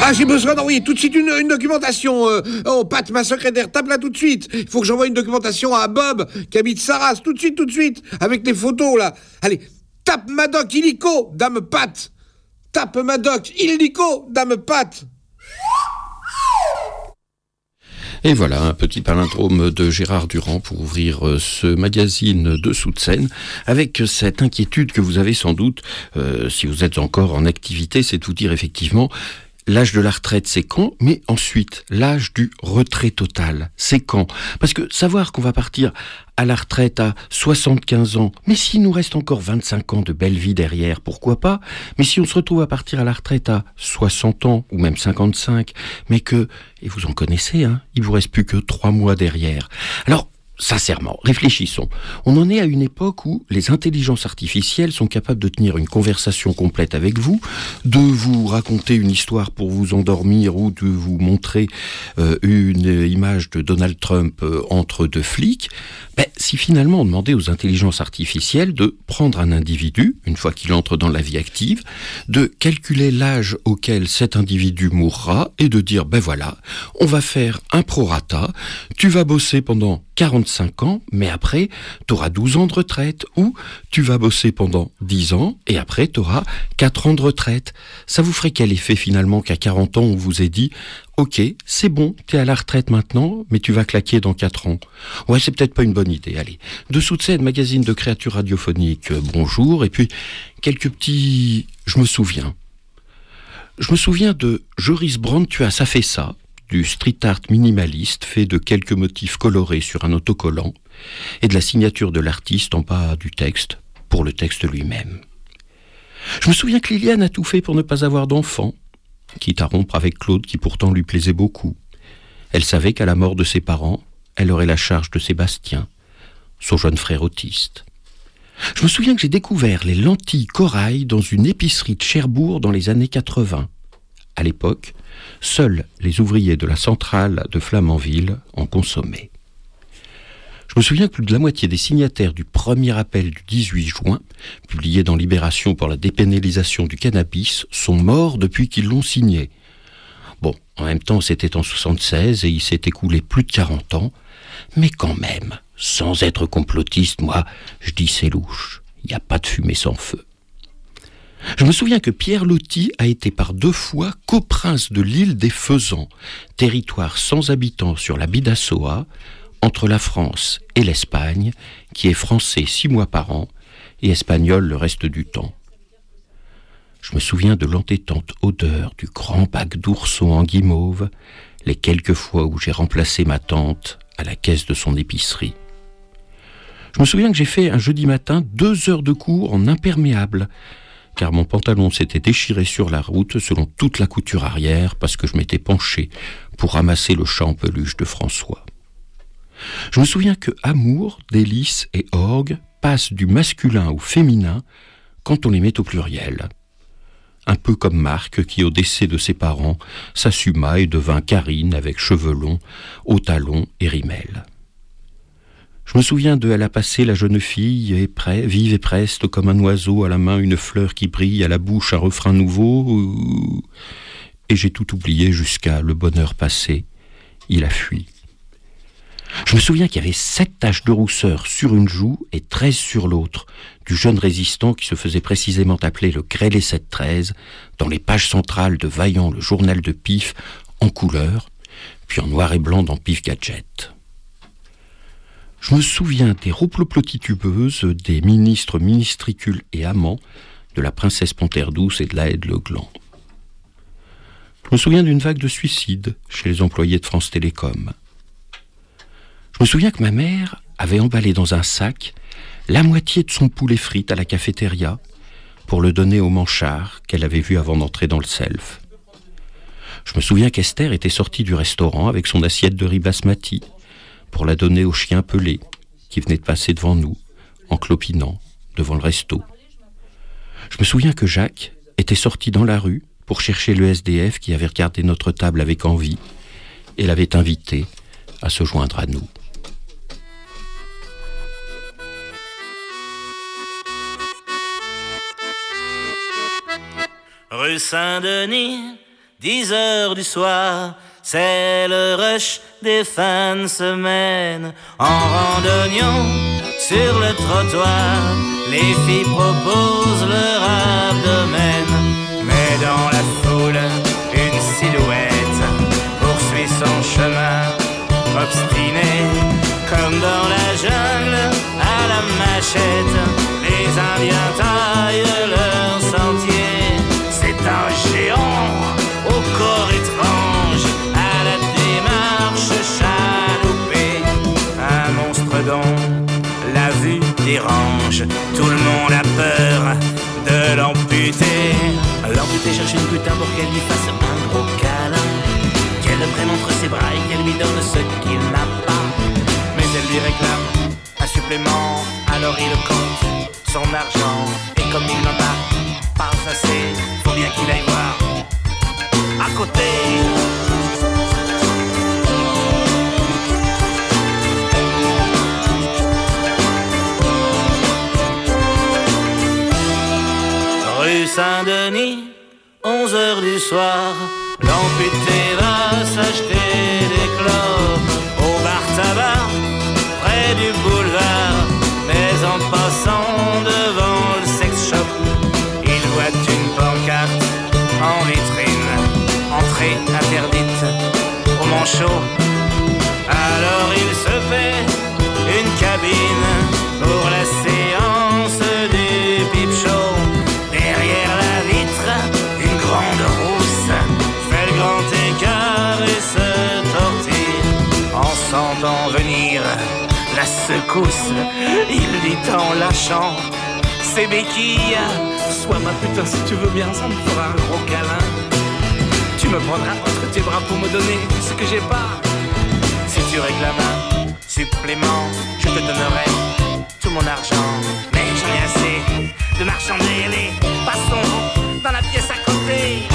Ah, j'ai besoin d'envoyer tout de suite une documentation. Oh, Pat, ma secrétaire, tape là tout de suite. Il faut que j'envoie une documentation à Bob, qui habite Sarras, tout de suite, avec les photos, là. Allez, tape Madoc illico, dame Pat. Tape Madoc illico, dame Pat. Et voilà, un petit palindrome de Gérard Durand pour ouvrir ce magazine Dessous de scène, avec cette inquiétude que vous avez sans doute, si vous êtes encore en activité, c'est de vous dire effectivement, l'âge de la retraite, c'est quand? Mais ensuite, l'âge du retrait total, c'est quand? Parce que savoir qu'on va partir à la retraite à 75 ans, mais s'il nous reste encore 25 ans de belle vie derrière, pourquoi pas? Mais si on se retrouve à partir à la retraite à 60 ans, ou même 55, mais que, et vous en connaissez, hein, il vous reste plus que 3 mois derrière. Alors, sincèrement, réfléchissons. On en est à une époque où les intelligences artificielles sont capables de tenir une conversation complète avec vous, de vous raconter une histoire pour vous endormir ou de vous montrer une image de Donald Trump entre deux flics. Si finalement on demandait aux intelligences artificielles de prendre un individu, une fois qu'il entre dans la vie active, de calculer l'âge auquel cet individu mourra et de dire, voilà, on va faire un prorata, tu vas bosser pendant 45 ans, mais après, tu auras 12 ans de retraite, ou tu vas bosser pendant 10 ans, et après, tu auras 4 ans de retraite. Ça vous ferait quel effet finalement qu'à 40 ans, on vous ait dit, ok, c'est bon, t'es à la retraite maintenant, mais tu vas claquer dans 4 ans. Ouais, c'est peut-être pas une bonne idée, allez. Dessous de scène, magazine de créatures radiophoniques, bonjour, et puis quelques petits... Je me souviens de Joris Brand, ça fait ça, du street art minimaliste fait de quelques motifs colorés sur un autocollant et de la signature de l'artiste en bas du texte, pour le texte lui-même. Je me souviens que Liliane a tout fait pour ne pas avoir d'enfant, quitte à rompre avec Claude qui pourtant lui plaisait beaucoup. Elle savait qu'à la mort de ses parents, elle aurait la charge de Sébastien, son jeune frère autiste. Je me souviens que j'ai découvert les lentilles corail dans une épicerie de Cherbourg dans les années 80. À l'époque, seuls les ouvriers de la centrale de Flamanville en consommaient. Je me souviens que plus de la moitié des signataires du premier appel du 18 juin, publié dans Libération pour la dépénalisation du cannabis, sont morts depuis qu'ils l'ont signé. Bon, en même temps, c'était en 76 et il s'est écoulé plus de 40 ans, mais quand même, sans être complotiste, moi, je dis c'est louche, il n'y a pas de fumée sans feu. Je me souviens que Pierre Loti a été par 2 fois coprince de l'île des Faisans, territoire sans habitants sur la Bidassoa, entre la France et l'Espagne, qui est français 6 mois par an et espagnol le reste du temps. Je me souviens de l'entêtante odeur du grand bac d'ourson en guimauve, les quelques fois où j'ai remplacé ma tante à la caisse de son épicerie. Je me souviens que j'ai fait un jeudi matin 2 heures de cours en imperméable, car mon pantalon s'était déchiré sur la route selon toute la couture arrière parce que je m'étais penché pour ramasser le chat en peluche de François. Je me souviens que amour, délice et orgue passent du masculin au féminin quand on les met au pluriel. Un peu comme Marc qui, au décès de ses parents, s'assuma et devint Karine avec cheveux longs, hauts talons et rimel. Je me souviens de « Elle a passé la jeune fille, vive et preste comme un oiseau, à la main une fleur qui brille, à la bouche un refrain nouveau. » Et j'ai tout oublié jusqu'à « Le bonheur passé, il a fui. » Je me souviens qu'il y avait 7 taches de rousseur sur une joue et 13 sur l'autre, du jeune résistant qui se faisait précisément appeler le Grêlé 713, dans les pages centrales de Vaillant, le journal de Pif, en couleur, puis en noir et blanc dans Pif Gadget. Je me souviens des rouploplotis-tubeuses, des ministres ministricules et amants, de la princesse Panthère Douce et de la Haide Legland. Je me souviens d'une vague de suicides chez les employés de France Télécom. Je me souviens que ma mère avait emballé dans un sac la moitié de son poulet frites à la cafétéria pour le donner au manchard qu'elle avait vu avant d'entrer dans le self. Je me souviens qu'Esther était sortie du restaurant avec son assiette de riz basmati pour la donner au chien pelé qui venait de passer devant nous en clopinant devant le resto. Je me souviens que Jacques était sorti dans la rue pour chercher le SDF qui avait regardé notre table avec envie et l'avait invité à se joindre à nous. Rue Saint-Denis, 10h du soir, c'est le rush des fins de semaine. En randonnion sur le trottoir, les filles proposent leur abdomen. Mais dans la foule, une silhouette poursuit son chemin obstiné. Comme dans la jungle, à la machette, les Indiens taillent leur sentier. C'est un géant au corps étrange, à la démarche chaloupée. Un monstre dont la vue dérange. Tout le monde a peur de l'amputer. L'amputer cherche une putain pour qu'elle lui fasse un gros câlin, qu'elle le prenne entre ses bras et qu'elle lui donne ce qu'il n'a pas. Mais elle lui réclame un supplément, alors il compte son argent. Et comme il n'en a pas assez, faut bien qu'il aille voir à côté. Rue Saint-Denis, 11h du soir, l'amputé va s'acheter des clopes au bar tabac près du boulevard. Mais en passant devant le sex shop, il voit une pancarte en vitrine, entrée interdite au manchot. Alors il se fait une cabine pour la séance du pipe show. Derrière la vitre, une grande rousse fait le grand écart et se tortille. En sentant venir la secousse, il dit en lâchant ses béquilles: sois ma putain si tu veux bien, ça me fera un gros câlin. Tu me prendras entre tes bras pour me donner ce que j'ai pas. Si tu réclames un supplément, je te donnerai tout mon argent. Mais j'en ai assez de marchander les passons dans la pièce à côté.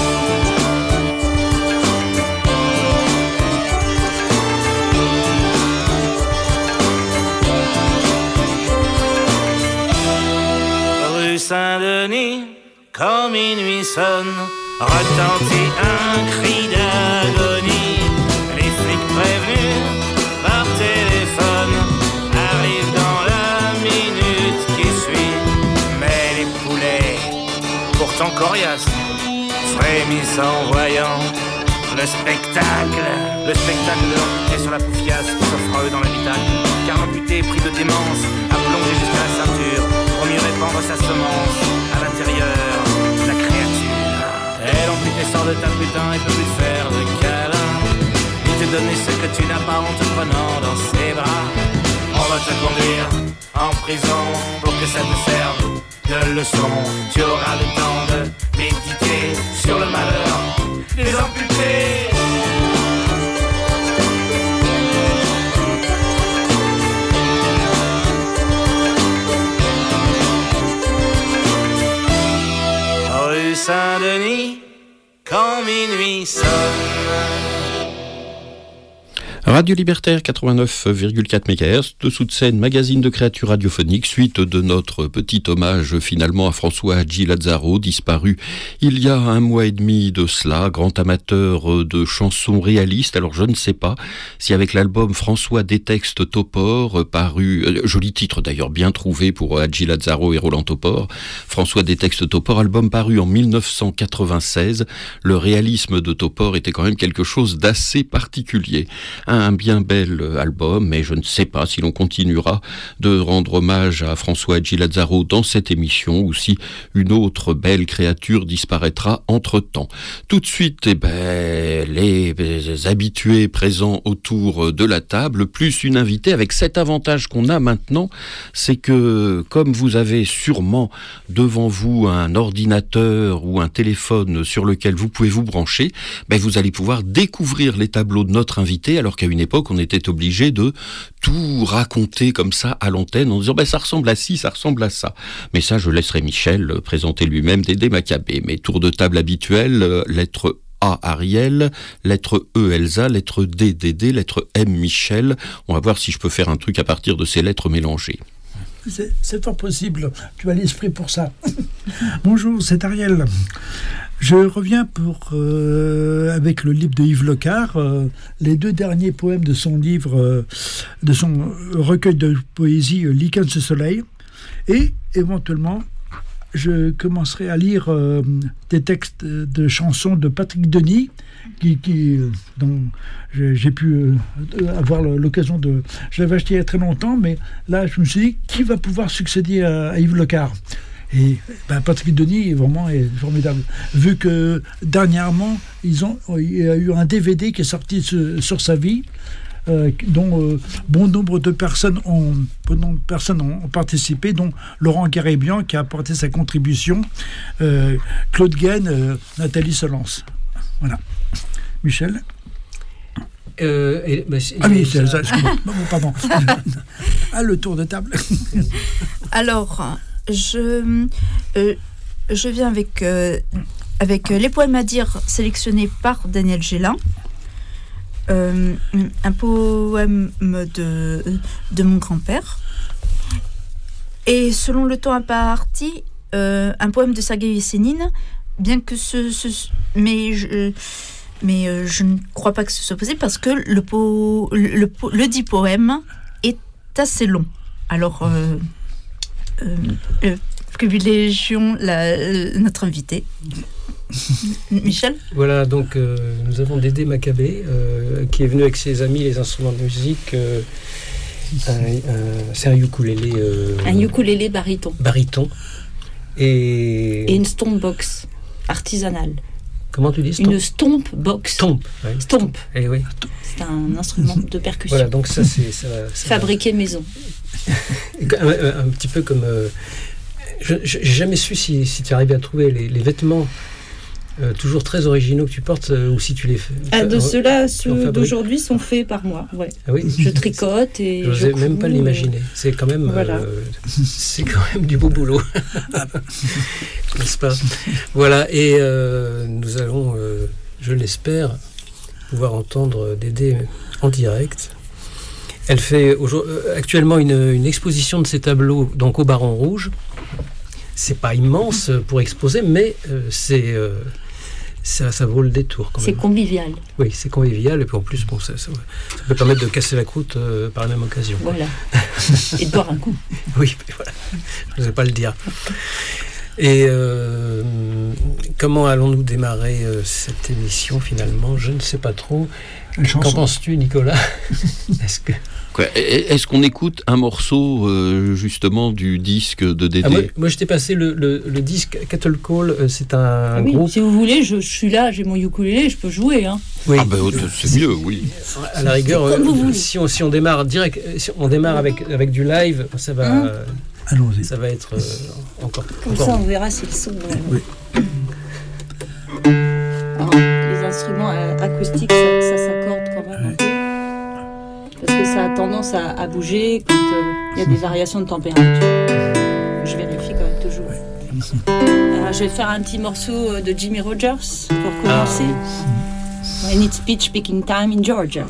Rue Saint-Denis, quand minuit sonne, retentit un cri d'agonie. Les flics prévenus par téléphone arrivent dans la minute qui suit. Mais les poulets, pourtant coriaces, frémissent en voyant le spectacle. Le spectacle de l'amputé sur la poufiasse qui s'offre à eux dans l'habitacle. Car l'amputé, pris de démence, a plongé jusqu'à la ceinture pour mieux répandre sa semence à l'intérieur de la créature. Et l'amputé sort de ta putain et peut plus te faire de câlin, ni te donner ce que tu n'as pas en te prenant dans ses bras. On va te conduire en prison pour que ça te serve de leçon. Tu auras le temps de méditer sur le malheur des amputés. Rue Saint-Denis, quand minuit sonne. Radio Libertaire 89,4 MHz, Dessous de scène, magazine de créatures radiophoniques, suite de notre petit hommage finalement à François Hadji Lazzaro, disparu il y a 1 mois et demi de cela, grand amateur de chansons réalistes. Alors je ne sais pas si avec l'album François Détexte Topor, paru, joli titre d'ailleurs, bien trouvé pour Hadji Lazzaro et Roland Topor, François Détexte Topor, album paru en 1996, le réalisme de Topor était quand même quelque chose d'assez particulier. Un bien bel album, mais je ne sais pas si l'on continuera de rendre hommage à François Hadji Lazzaro dans cette émission ou si une autre belle créature disparaîtra entre-temps. Tout de suite, les habitués présents autour de la table, plus une invitée avec cet avantage qu'on a maintenant, c'est que comme vous avez sûrement devant vous un ordinateur ou un téléphone sur lequel vous pouvez vous brancher, vous allez pouvoir découvrir les tableaux de notre invité, alors qu'à une époque, on était obligé de tout raconter comme ça à l'antenne en disant ça ressemble à ci, ça ressemble à ça. Mais ça, je laisserai Michel présenter lui-même Dédé Maccabée. Mes tours de table habituels, lettre A Ariel, lettre E Elsa, lettre D Dédé, lettre M Michel. On va voir si je peux faire un truc à partir de ces lettres mélangées. C'est fort possible, tu as l'esprit pour ça. Bonjour, c'est Ariel. Je reviens avec le livre de Yves Lecquart, les 2 derniers poèmes de son livre, de son recueil de poésie Lichen ce soleil, et éventuellement je commencerai à lire des textes de chansons de Patrick Denis, dont j'ai pu avoir l'occasion de... Je l'avais acheté il y a très longtemps, mais là je me suis dit, qui va pouvoir succéder à Yves Lecquart ? Et Patrick Denis est formidable. Vu que dernièrement, il y a eu un DVD qui est sorti sur sa vie, dont bon nombre de personnes ont participé, dont Laurent Garrébian qui a apporté sa contribution, Claude Guesne, Nathalie Solence. Voilà. Michel. Michel, pardon. Le tour de table. Alors... Je viens avec les poèmes à dire sélectionnés par Daniel Gélin. Un poème de mon grand-père. Et selon le temps imparti, un poème de Sergueï Yesénine, bien que mais je ne crois pas que ce soit possible parce que le dit poème est assez long. Alors... privilégions notre invité. Michel. Voilà, donc nous avons Dédé Maccabée qui est venu avec ses amis les instruments de musique. C'est un ukulélé. Un ukulélé baryton. Et une stomp box artisanale. Comment tu dis stomp? Une stomp box. Stomp. Ouais. Stomp. Eh oui. C'est un instrument de percussion. Voilà, donc ça fabriqué maison. Un petit peu comme... j'ai jamais su si tu arrivais à trouver les vêtements toujours très originaux que tu portes ou si tu les fais. Ceux d'aujourd'hui sont faits par moi. Ouais. Ah oui. Je tricote et je n'osais même pas l'imaginer. C'est quand même, c'est quand même du beau boulot. N'est-ce pas? Voilà, et nous allons, je l'espère, pouvoir entendre Dédé en direct. Elle fait actuellement une exposition de ses tableaux donc au Baron Rouge. C'est pas immense pour exposer, mais ça vaut le détour quand même. C'est convivial. Oui, c'est convivial et puis en plus bon, ça peut permettre de casser la croûte par la même occasion. Voilà. Et de boire un coup. Oui, voilà. Je n'osais pas le dire. Et comment allons-nous démarrer cette émission finalement? Je ne sais pas trop. Qu'en penses-tu, Nicolas? Est-ce qu'on écoute un morceau justement du disque de Dédé? Moi, je t'ai passé le disque Cattle Call. C'est un groupe. Si vous voulez, je suis là, j'ai mon ukulélé, je peux jouer. Hein. Oui. Ah c'est mieux, oui. À la rigueur, si on démarre direct, si on démarre avec du live, ça va. Allons-y. Ça va être encore. Comme ça, on verra si le son. Oui. Alors, les instruments acoustiques, ça s'accorde quand même un peu. Parce que ça a tendance à bouger quand il y a des variations de température. Je vérifie quand même toujours. Alors, je vais faire un petit morceau de Jimmie Rogers pour commencer. And it's pitch picking time in Georgia.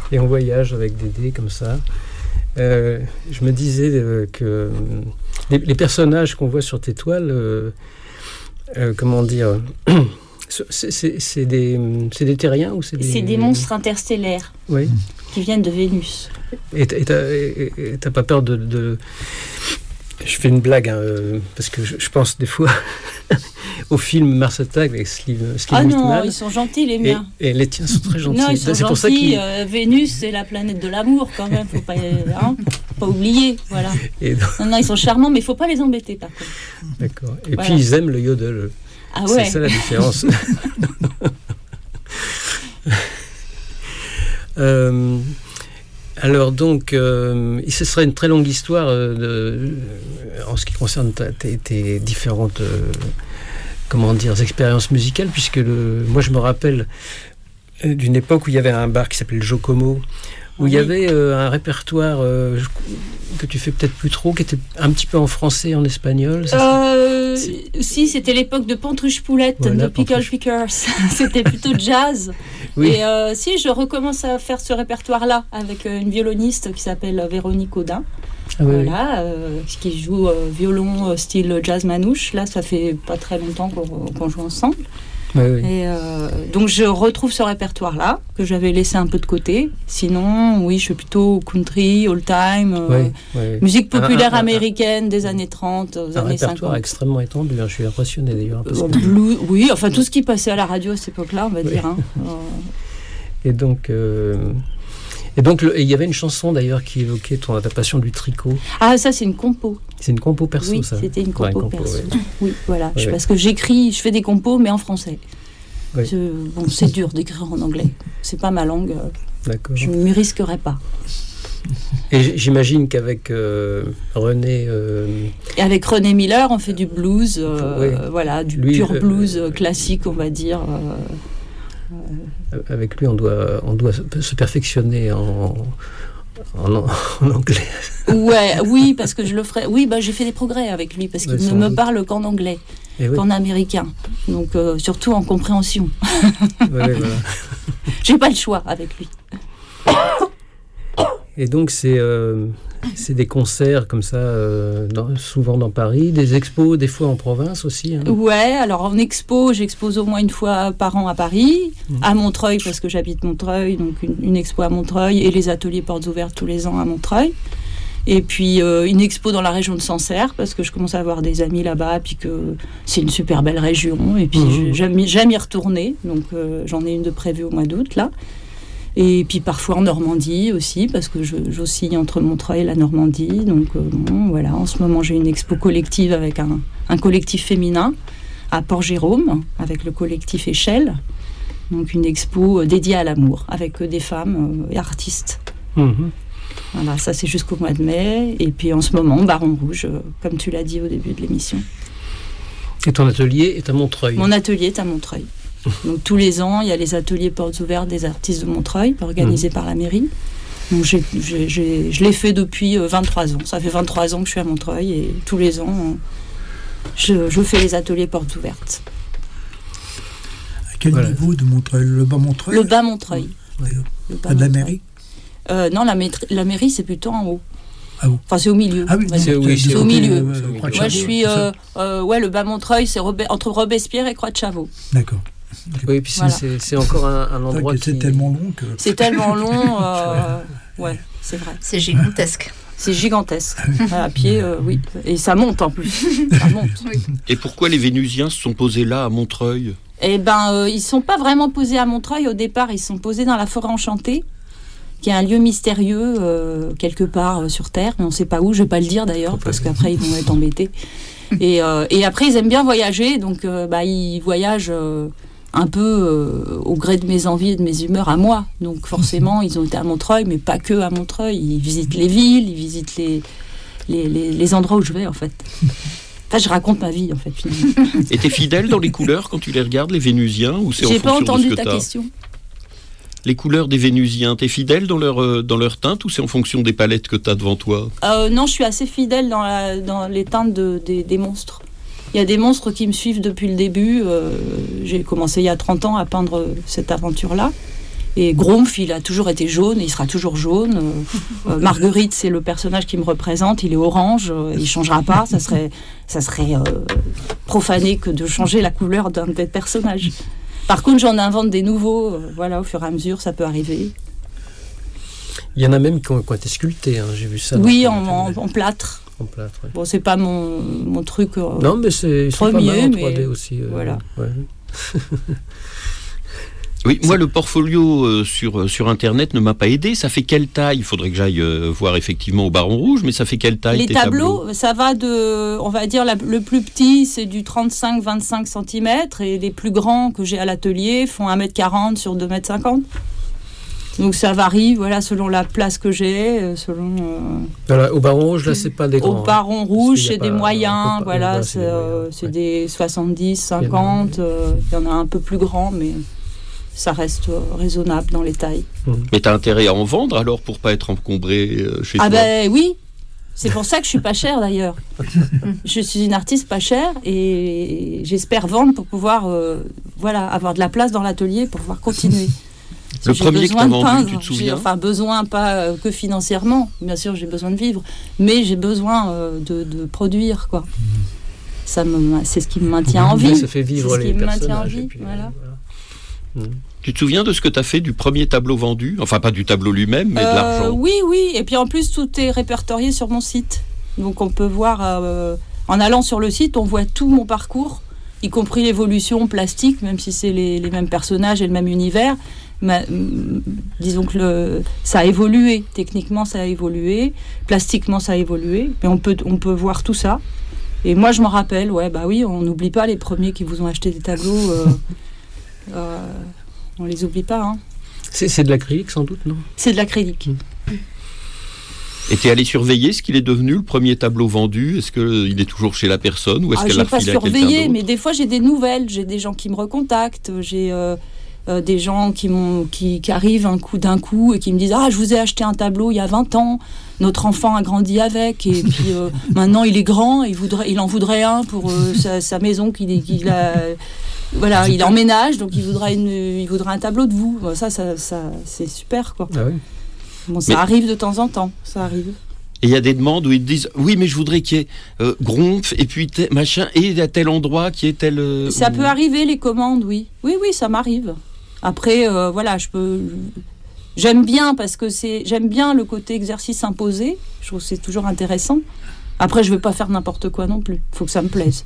Et on voyage avec Dédé comme ça. Je me disais que les personnages qu'on voit sur tes toiles, comment dire, c'est des terriens ou c'est des monstres interstellaires, oui, qui viennent de Vénus. Et t'as pas peur de... Je fais une blague, hein, parce que je pense des fois au film Mars Attack avec Steve non, Whitman. ils sont gentils les miens. Et les tiens sont très gentils. Non, ils sont c'est gentils. Pour ça qu'ils... Vénus, c'est la planète de l'amour quand même, faut pas oublier, voilà. Non, ils sont charmants, mais il faut pas les embêter par contre. D'accord. Et puis ils aiment le yodel. Ah ouais. C'est ça la différence. Alors donc, ce serait une très longue histoire en ce qui concerne tes différentes expériences musicales, puisque moi je me rappelle d'une époque où il y avait un bar qui s'appelait le Jocomo, où il y avait un répertoire que tu fais peut-être plus trop, qui était un petit peu en français, en espagnol. Si, c'était l'époque de Pantruche Poulette, de Pickle Pickers. C'était plutôt jazz. Oui. Et si, je recommence à faire ce répertoire-là avec une violoniste qui s'appelle Véronique Audin. Ah, oui, voilà, qui joue violon style jazz manouche. Là, ça fait pas très longtemps qu'on joue ensemble. Oui, oui. Et donc je retrouve ce répertoire-là que j'avais laissé un peu de côté. Sinon, oui, je suis plutôt country, old time, musique populaire américaine des années 30, aux années 50. Un répertoire extrêmement étendu. Je suis impressionné d'ailleurs. Oui, enfin tout ce qui passait à la radio à cette époque-là, on va dire. Hein. Et donc. Il y avait une chanson d'ailleurs qui évoquait ta passion du tricot. Ah, ça c'est une compo. C'est une compo perso, oui, ça. Oui, c'était une compo perso. Oui, oui voilà. Ouais. Parce que je fais des compos, mais en français. Oui. C'est dur d'écrire en anglais. C'est pas ma langue. D'accord. Je ne m'y risquerais pas. Et j'imagine qu'avec René... Et avec René Miller, on fait du blues, voilà, du pur blues classique, on va dire. Avec lui, on doit se perfectionner en anglais. Oui, parce que je le ferai. Oui, j'ai fait des progrès avec lui, parce qu'il ne me parle qu'en anglais, qu'en américain. Donc, surtout en compréhension. Voilà. J'ai pas le choix avec lui. Et donc, c'est des concerts comme ça, souvent dans Paris, des expos, des fois en province aussi. Hein. Ouais, alors en expo, j'expose au moins une fois par an à Paris, à Montreuil, parce que j'habite Montreuil, donc une expo à Montreuil, et les ateliers portes ouvertes tous les ans à Montreuil. Et puis une expo dans la région de Sancerre, parce que je commence à avoir des amis là-bas, puis que c'est une super belle région, et puis j'aime y retourner, donc j'en ai une de prévue au mois d'août, là. Et puis parfois en Normandie aussi, parce que j'oscille entre Montreuil et la Normandie. Donc voilà, en ce moment j'ai une expo collective avec un collectif féminin à Port-Jérôme, avec le collectif Échelle. Donc une expo dédiée à l'amour, avec des femmes et artistes. Voilà, ça c'est jusqu'au mois de mai. Et puis en ce moment, Baron Rouge, comme tu l'as dit au début de l'émission. Et ton atelier est à Montreuil? Mon atelier est à Montreuil. Donc tous les ans, il y a les ateliers portes ouvertes des artistes de Montreuil, organisés par la mairie. Donc je l'ai fait depuis 23 ans. Ça fait 23 ans que je suis à Montreuil et tous les ans, je fais les ateliers portes ouvertes. À quel niveau de Montreuil? Le bas Montreuil? Le bas Montreuil. Pas de la mairie? Non, la mairie, c'est plutôt en haut. Ah bon. Enfin, c'est au milieu. Ah oui, c'est au milieu. Moi, je suis... le bas Montreuil, c'est entre Robespierre et Croix de Chavaux. D'accord. Oui, puis voilà. c'est encore un endroit qui... C'est tellement long que... C'est tellement long, ouais, c'est vrai. C'est gigantesque. C'est gigantesque. À pied, oui. Et ça monte en plus. Ça monte. Oui. Et pourquoi les Vénusiens se sont posés là, à Montreuil? Eh bien, ils ne sont pas vraiment posés à Montreuil. Au départ, ils sont posés dans la Forêt Enchantée, qui est un lieu mystérieux, quelque part sur Terre, mais on ne sait pas où. Je ne vais pas le dire d'ailleurs, parce qu'après, ils vont être embêtés. Et après, ils aiment bien voyager, donc ils voyagent... un peu au gré de mes envies et de mes humeurs à moi. Donc forcément, ils ont été à Montreuil, mais pas que à Montreuil. Ils visitent les villes, ils visitent les endroits où je vais, en fait. Enfin, je raconte ma vie, en fait, finalement. Et t'es fidèle dans les couleurs quand tu les regardes, les Vénusiens, ou c'est en fonction de ce que t'as? J'ai pas entendu ta question. Les couleurs des Vénusiens, t'es fidèle dans leur teinte, ou c'est en fonction des palettes que t'as devant toi? Non, je suis assez fidèle dans les teintes des monstres. Il y a des monstres qui me suivent depuis le début. J'ai commencé il y a 30 ans à peindre cette aventure-là. Et Grumpf, il a toujours été jaune, et il sera toujours jaune. Marguerite, c'est le personnage qui me représente, il est orange, il ne changera pas. Ça serait profané que de changer la couleur d'un des personnages. Par contre, j'en invente des nouveaux, au fur et à mesure, ça peut arriver. Il y en a même qui ont été sculptés, j'ai vu ça. Oui, en plâtre. En plâtre, ouais. Bon, c'est pas mon truc. Non, mais c'est pas mal en 3D aussi. Voilà. Ouais. Oui, moi, le portfolio sur Internet ne m'a pas aidé. Ça fait quelle taille ? Il faudrait que j'aille voir effectivement au Baron Rouge, mais ça fait quelle taille tes tableaux ? Ça va de, on va dire, le plus petit, c'est du 35-25 cm, et les plus grands que j'ai à l'atelier font 1m40 sur 2m50. Donc ça varie, selon la place que j'ai, selon... Voilà, au Baron Rouge, là, c'est pas des grands. Au Baron Rouge, c'est des moyens, c'est des 70, 50, il y en a un peu plus grands, mais ça reste raisonnable dans les tailles. Mais t'as intérêt à en vendre, alors, pour pas être encombré chez toi ? Ah ben oui, c'est pour ça que je suis pas chère, d'ailleurs. Je suis une artiste pas chère, et j'espère vendre pour pouvoir avoir de la place dans l'atelier, pour pouvoir continuer. Le premier que tu as vendu, tu te souviens ? Besoin pas que financièrement, bien sûr j'ai besoin de vivre, mais j'ai besoin de produire, quoi. C'est ce qui me maintient en vie. Ça fait vivre les personnages. Tu te souviens de ce que tu as fait du premier tableau vendu ? Enfin, pas du tableau lui-même, mais de l'argent. Oui, et puis en plus tout est répertorié sur mon site. Donc on peut voir, en allant sur le site, on voit tout mon parcours, y compris l'évolution plastique, même si c'est les mêmes personnages et le même univers. Disons que ça a évolué, techniquement ça a évolué, plastiquement ça a évolué, mais on peut voir tout ça. Et moi je m'en rappelle, on n'oublie pas les premiers qui vous ont acheté des tableaux, on les oublie pas. Hein. C'est de l'acrylique sans doute, non ? C'est de l'acrylique. Et tu es allé surveiller ce qu'il est devenu, le premier tableau vendu ? Est-ce qu'il est toujours chez la personne ou est-ce qu'elle l'a refilé à quelqu'un d'autre ? Je n'ai pas surveillé, mais des fois j'ai des nouvelles, j'ai des gens qui me recontactent, j'ai des gens qui arrivent d'un coup et qui me disent « Ah, je vous ai acheté un tableau il y a 20 ans, notre enfant a grandi avec, et puis maintenant il est grand, il en voudrait un pour sa maison qu'il a... » Voilà, il emménage, donc il voudrait un tableau de vous. Ça c'est super, quoi. Ah oui. Bon, ça arrive de temps en temps, ça arrive. Et il y a des demandes où ils te disent « Oui, mais je voudrais qu'il y ait Grumpf, et puis machin, et à tel endroit qui est tel... Ça peut arriver, les commandes, oui. Oui, ça m'arrive. Après, j'aime bien, parce que j'aime bien le côté exercice imposé. Je trouve que c'est toujours intéressant. Après, je ne veux pas faire n'importe quoi non plus. Il faut que ça me plaise.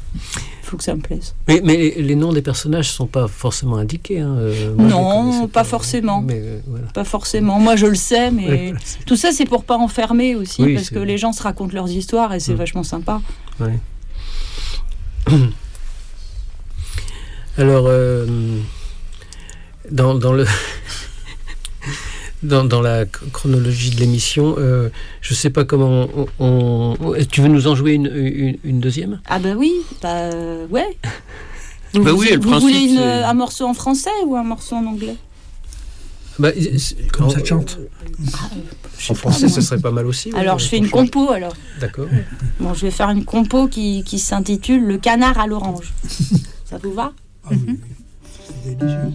Mais les noms des personnages ne sont pas forcément indiqués. Non, pas forcément. Pas forcément. Moi, je le sais, mais tout ça, c'est pour ne pas enfermer aussi, parce que les gens se racontent leurs histoires et c'est vachement sympa. Oui. Alors, dans la chronologie de l'émission, je ne sais pas comment tu veux nous en jouer une deuxième ? Ah oui, ouais. Vous voulez un morceau en français ou un morceau en anglais ? Comme ça chante. En français, ce serait pas mal aussi. Alors, je fais une compo, alors. D'accord. Bon, je vais faire une compo qui s'intitule « Le canard à l'orange ». Ça vous va ? Ah oui, c'est délicieux.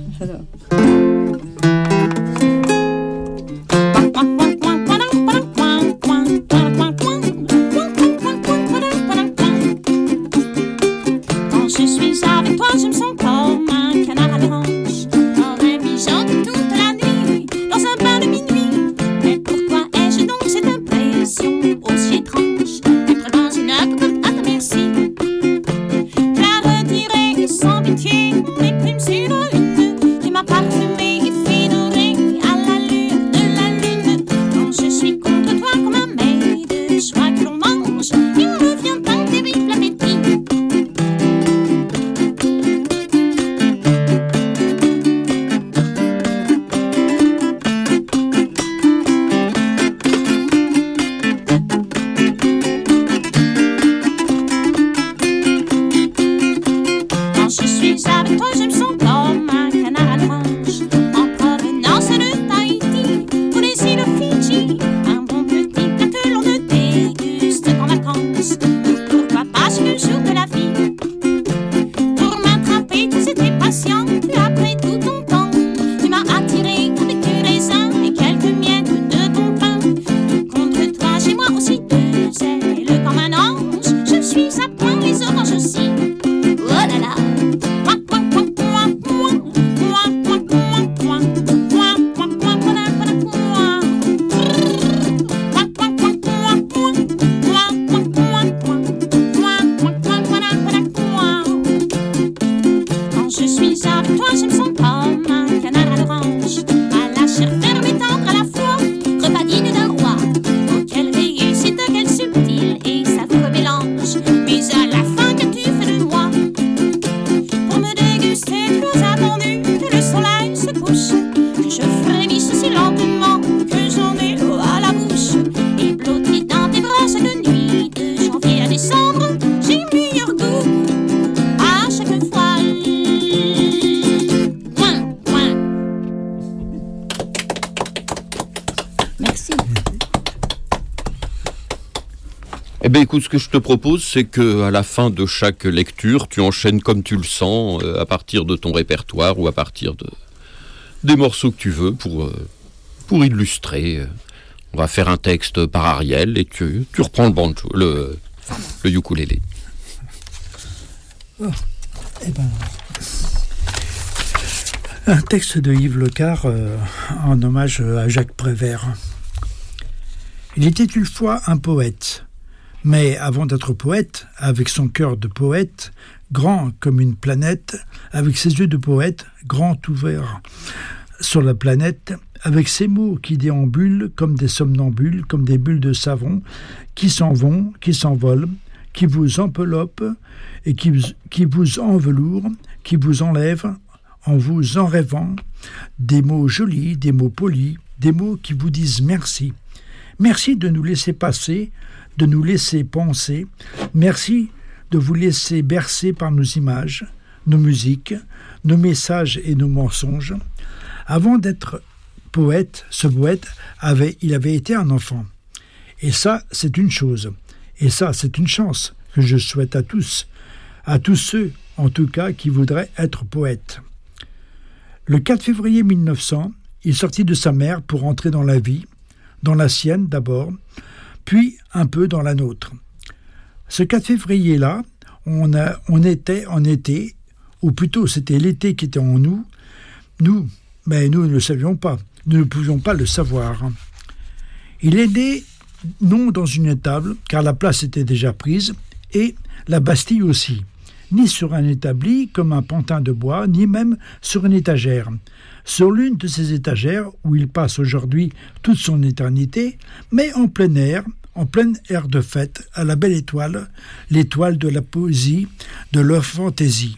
Quand je suis avec toi, je me sens comme un canard à l'orange. Dans un pigeon toute la nuit, dans un bain de minuit. Mais pourquoi ai-je donc cette impression aussi étrange d'être dans une cocotte à ta merci? Tu as retiré sans pitié mes plumes sur la lune, qui m'a parfumé et fait dorer à la lueur de la lune. Quand je suis contre toi comme un mets de soie que l'on mange, il me vient un terrible appétit. Quand je suis avec toi, je me sens comme un canard à l'orange. En provenance de Tahiti ou des îles Fidji, un bon petit plat que l'on ne déguste qu'en vacances. Pourquoi pas chaque jour de la vie? Pour m'attraper, tu étais patient, puis après tout ton temps, tu m'as attiré avec toi je me sens comme un canard à l'orange, à la chair ferme et tendre à la fois, repas digne d'un roi. Oh quelle réussite, quel subtil et savoureux mélange. Mais à la fin qu'as-tu fait de moi? Pour me déguster tu as attendu que le soleil se couche, que je frémisse si lentement, que j'en ai l'eau à la bouche. Et blotti dans tes bras chaque nuit, de janvier à décembre, j'ai meilleur goût à chaque fois. Ouin, ouin. Merci. Eh bien, écoute, ce que je te propose, c'est qu'à la fin de chaque lecture, tu enchaînes comme tu le sens, à partir de ton répertoire ou à partir des morceaux que tu veux pour illustrer. On va faire un texte par Ariel et tu reprends le banjo, le ukulélé. Oh, eh ben, un texte de Yves Lecar en hommage à Jacques Prévert. Il était une fois un poète, mais avant d'être poète, avec son cœur de poète, grand comme une planète, avec ses yeux de poète, grand ouverts sur la planète, avec ses mots qui déambulent comme des somnambules, comme des bulles de savon, qui s'en vont, qui s'envolent, qui vous enveloppent et qui vous envelourent, qui vous enlèvent en vous en rêvant, des mots jolis, des mots polis, des mots qui vous disent merci. Merci de nous laisser passer, de nous laisser penser, merci de vous laisser bercer par nos images, nos musiques, nos messages et nos mensonges. Avant d'être poète, ce poète avait été un enfant. Et ça, c'est une chose. Et ça, c'est une chance que je souhaite à tous ceux, en tout cas, qui voudraient être poètes. Le 4 février 1900, il sortit de sa mère pour entrer dans la vie, dans la sienne d'abord, puis un peu dans la nôtre. Ce 4 février-là, on était en été, ou plutôt c'était l'été qui était en nous, mais nous ne le savions pas, nous ne pouvions pas le savoir. Il est né non dans une étable, car la place était déjà prise, et la Bastille aussi, ni sur un établi comme un pantin de bois, ni même sur une étagère. Sur l'une de ces étagères, où il passe aujourd'hui toute son éternité, mais en plein air de fête, à la belle étoile, l'étoile de la poésie, de leur fantaisie.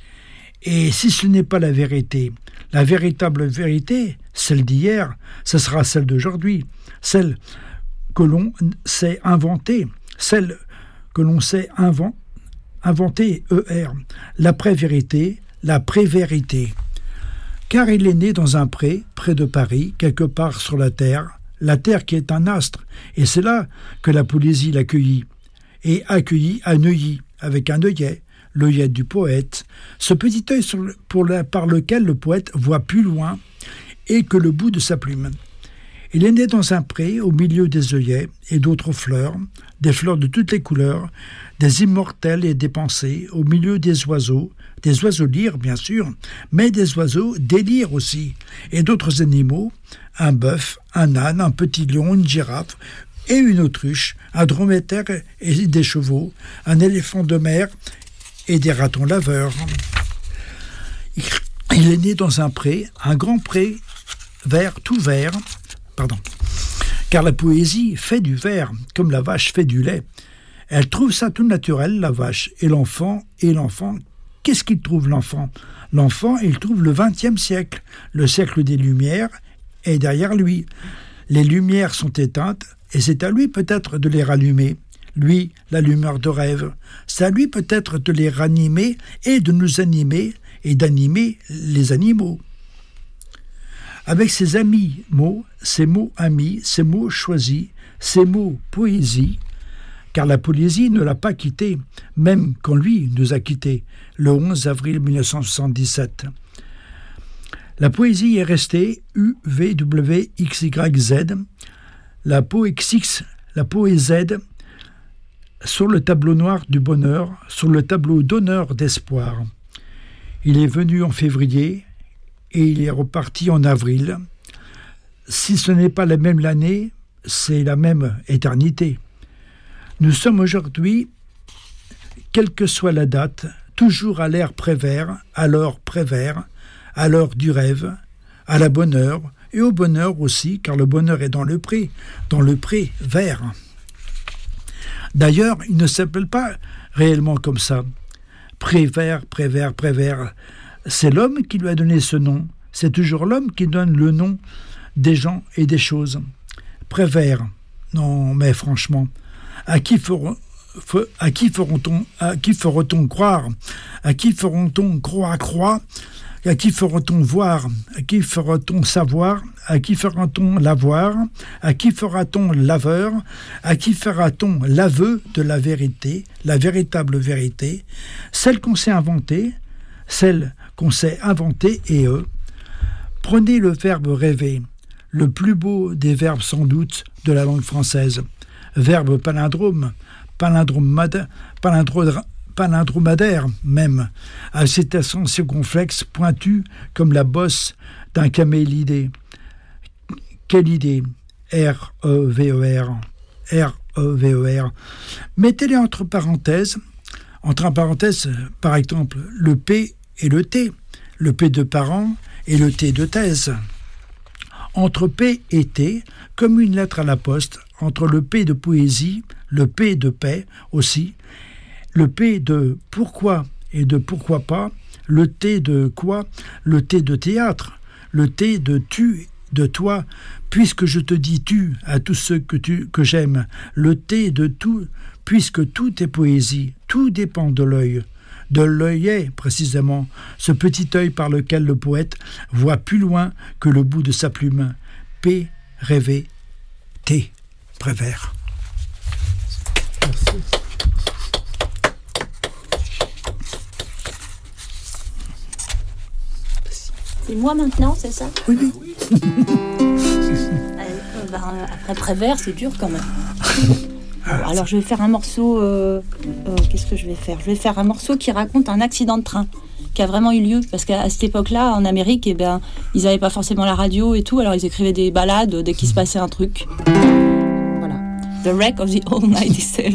Et si ce n'est pas la vérité, la véritable vérité, celle d'hier, ce sera celle d'aujourd'hui, celle que l'on sait inventer, celle que l'on sait inventer, l'après-vérité, la pré-vérité. Car il est né dans un pré, près de Paris, quelque part sur la terre qui est un astre, et c'est là que la poésie l'accueillit, et accueillit à Neuilly, avec un œillet, l'œillet du poète, ce petit œil par lequel le poète voit plus loin et que le bout de sa plume. Il est né dans un pré, au milieu des œillets et d'autres fleurs, des fleurs de toutes les couleurs, des immortels et des pensées, au milieu des oiseaux lyres bien sûr, mais des oiseaux délires aussi, et d'autres animaux, un bœuf, un âne, un petit lion, une girafe et une autruche, un dromadaire et des chevaux, un éléphant de mer et des ratons laveurs. Il est né dans un pré, un grand pré tout vert, car la poésie fait du vert, comme la vache fait du lait. Elle trouve ça tout naturel, la vache, et l'enfant, qu'est-ce qu'il trouve, l'enfant? L'enfant, il trouve le XXe siècle, le siècle des Lumières, est derrière lui. Les lumières sont éteintes, et c'est à lui peut-être de les rallumer. Lui, l'allumeur de rêve. C'est à lui peut-être de les ranimer et de nous animer et d'animer les animaux. Avec ses mots amis, ses mots choisis, ses mots poésie, car la poésie ne l'a pas quitté, même quand lui nous a quittés, le 11 avril 1977. La poésie est restée UVWXYZ, la poésie sur le tableau noir du bonheur, sur le tableau d'honneur d'espoir. Il est venu en février et il est reparti en avril. Si ce n'est pas la même l'année, c'est la même éternité. Nous sommes aujourd'hui, quelle que soit la date, toujours à l'air prévert, à l'heure prévert, à l'heure du rêve, à la bonne heure, et au bonheur aussi, car le bonheur est dans le pré vert. D'ailleurs, il ne s'appelle pas réellement comme ça. Prévert, prévert, prévert. C'est l'homme qui lui a donné ce nom. C'est toujours l'homme qui donne le nom des gens et des choses. Prévert. Non, mais franchement, à qui fera-t-on croire? À qui fera-t-on croire? À qui fera-t-on voir? À qui fera-t-on savoir? À qui fera-t-on l'avoir? À qui fera-t-on l'aveur? À qui fera-t-on l'aveu de la vérité, la véritable vérité, celle qu'on s'est inventée, et eux? Prenez le verbe rêver, le plus beau des verbes sans doute de la langue française. Verbe palindrome, palindromadaire même, à cet accent circonflexe pointu comme la bosse d'un camélidé. Quelle idée? R-E-V-E-R. R-E-V-E-R. Mettez-les entre parenthèses, par exemple, le P et le T, le P de parent et le T de thèse. Entre P et T, comme une lettre à la poste, entre le P de poésie, le P de paix aussi, le P de pourquoi et de pourquoi pas, le T de quoi, le T de théâtre, le T de tu, de toi, puisque je te dis tu à tous ceux que j'aime, le T de tout, puisque tout est poésie, tout dépend de l'œil. De l'œillet, précisément, ce petit œil par lequel le poète voit plus loin que le bout de sa plume. P, rêver, T, Prévert. Merci. C'est moi maintenant, c'est ça? Oui. Après Prévert, c'est dur quand même. Alors je vais faire un morceau. Qu'est-ce que je vais faire? Je vais faire un morceau qui raconte un accident de train qui a vraiment eu lieu, parce qu'à cette époque-là, en Amérique, ils n'avaient pas forcément la radio et tout, alors ils écrivaient des ballades dès qu'il se passait un truc. Voilà. The Wreck of the Old 97.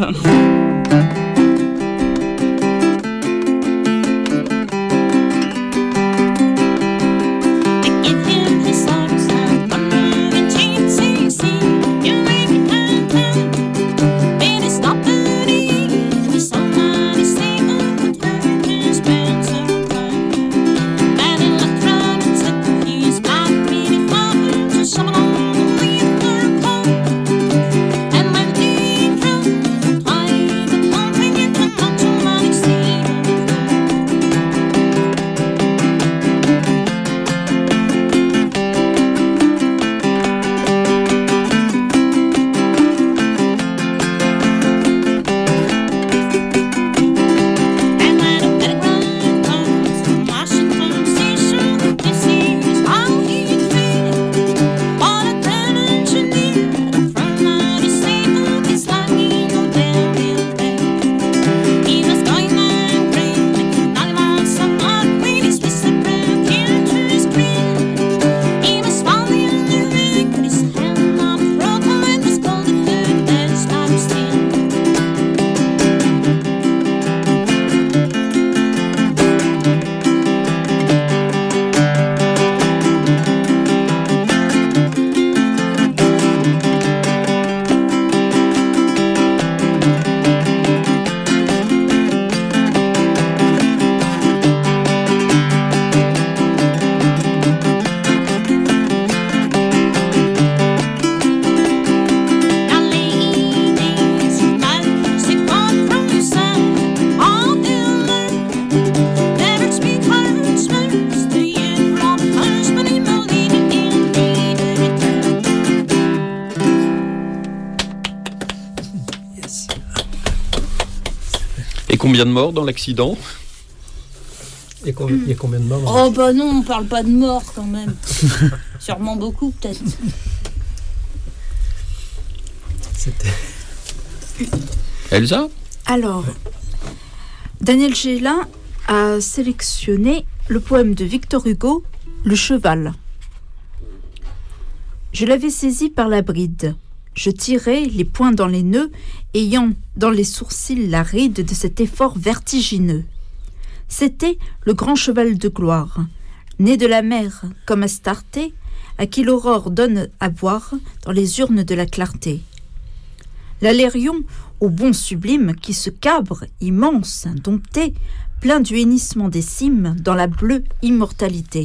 Combien de morts dans l'accident? Il y a combien de morts? Oh bah non, on parle pas de morts quand même. Sûrement beaucoup peut-être. C'était... Elsa? Alors, Daniel Gélin a sélectionné le poème de Victor Hugo, Le Cheval. Je l'avais saisi par la bride. Je tirais les poings dans les nœuds, ayant dans les sourcils la ride de cet effort vertigineux. C'était le grand cheval de gloire, né de la mer comme Astarté, à qui l'aurore donne à boire dans les urnes de la clarté. L'Alérion, au bond sublime, qui se cabre, immense, indompté, plein du hennissement des cimes dans la bleue immortalité.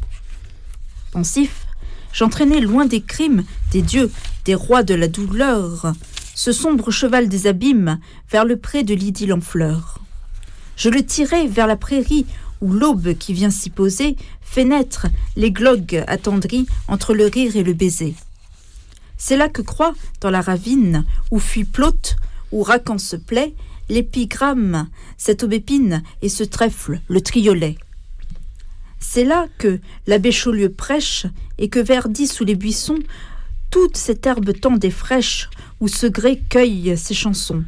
Pensif, j'entraînais loin des crimes, des dieux, des rois de la douleur, ce sombre cheval des abîmes vers le pré de l'idylle en fleurs. Je le tirai vers la prairie où l'aube qui vient s'y poser fait naître les glogues attendris entre le rire et le baiser. C'est là que croît, dans la ravine, où fuit Plaute, où Racan se plaît, l'épigramme, cette aubépine et ce trèfle, le triolet. C'est là que l'abbé Chaulieu prêche et que verdit sous les buissons toute cette herbe tendre et fraîche où Segré cueille ses chansons.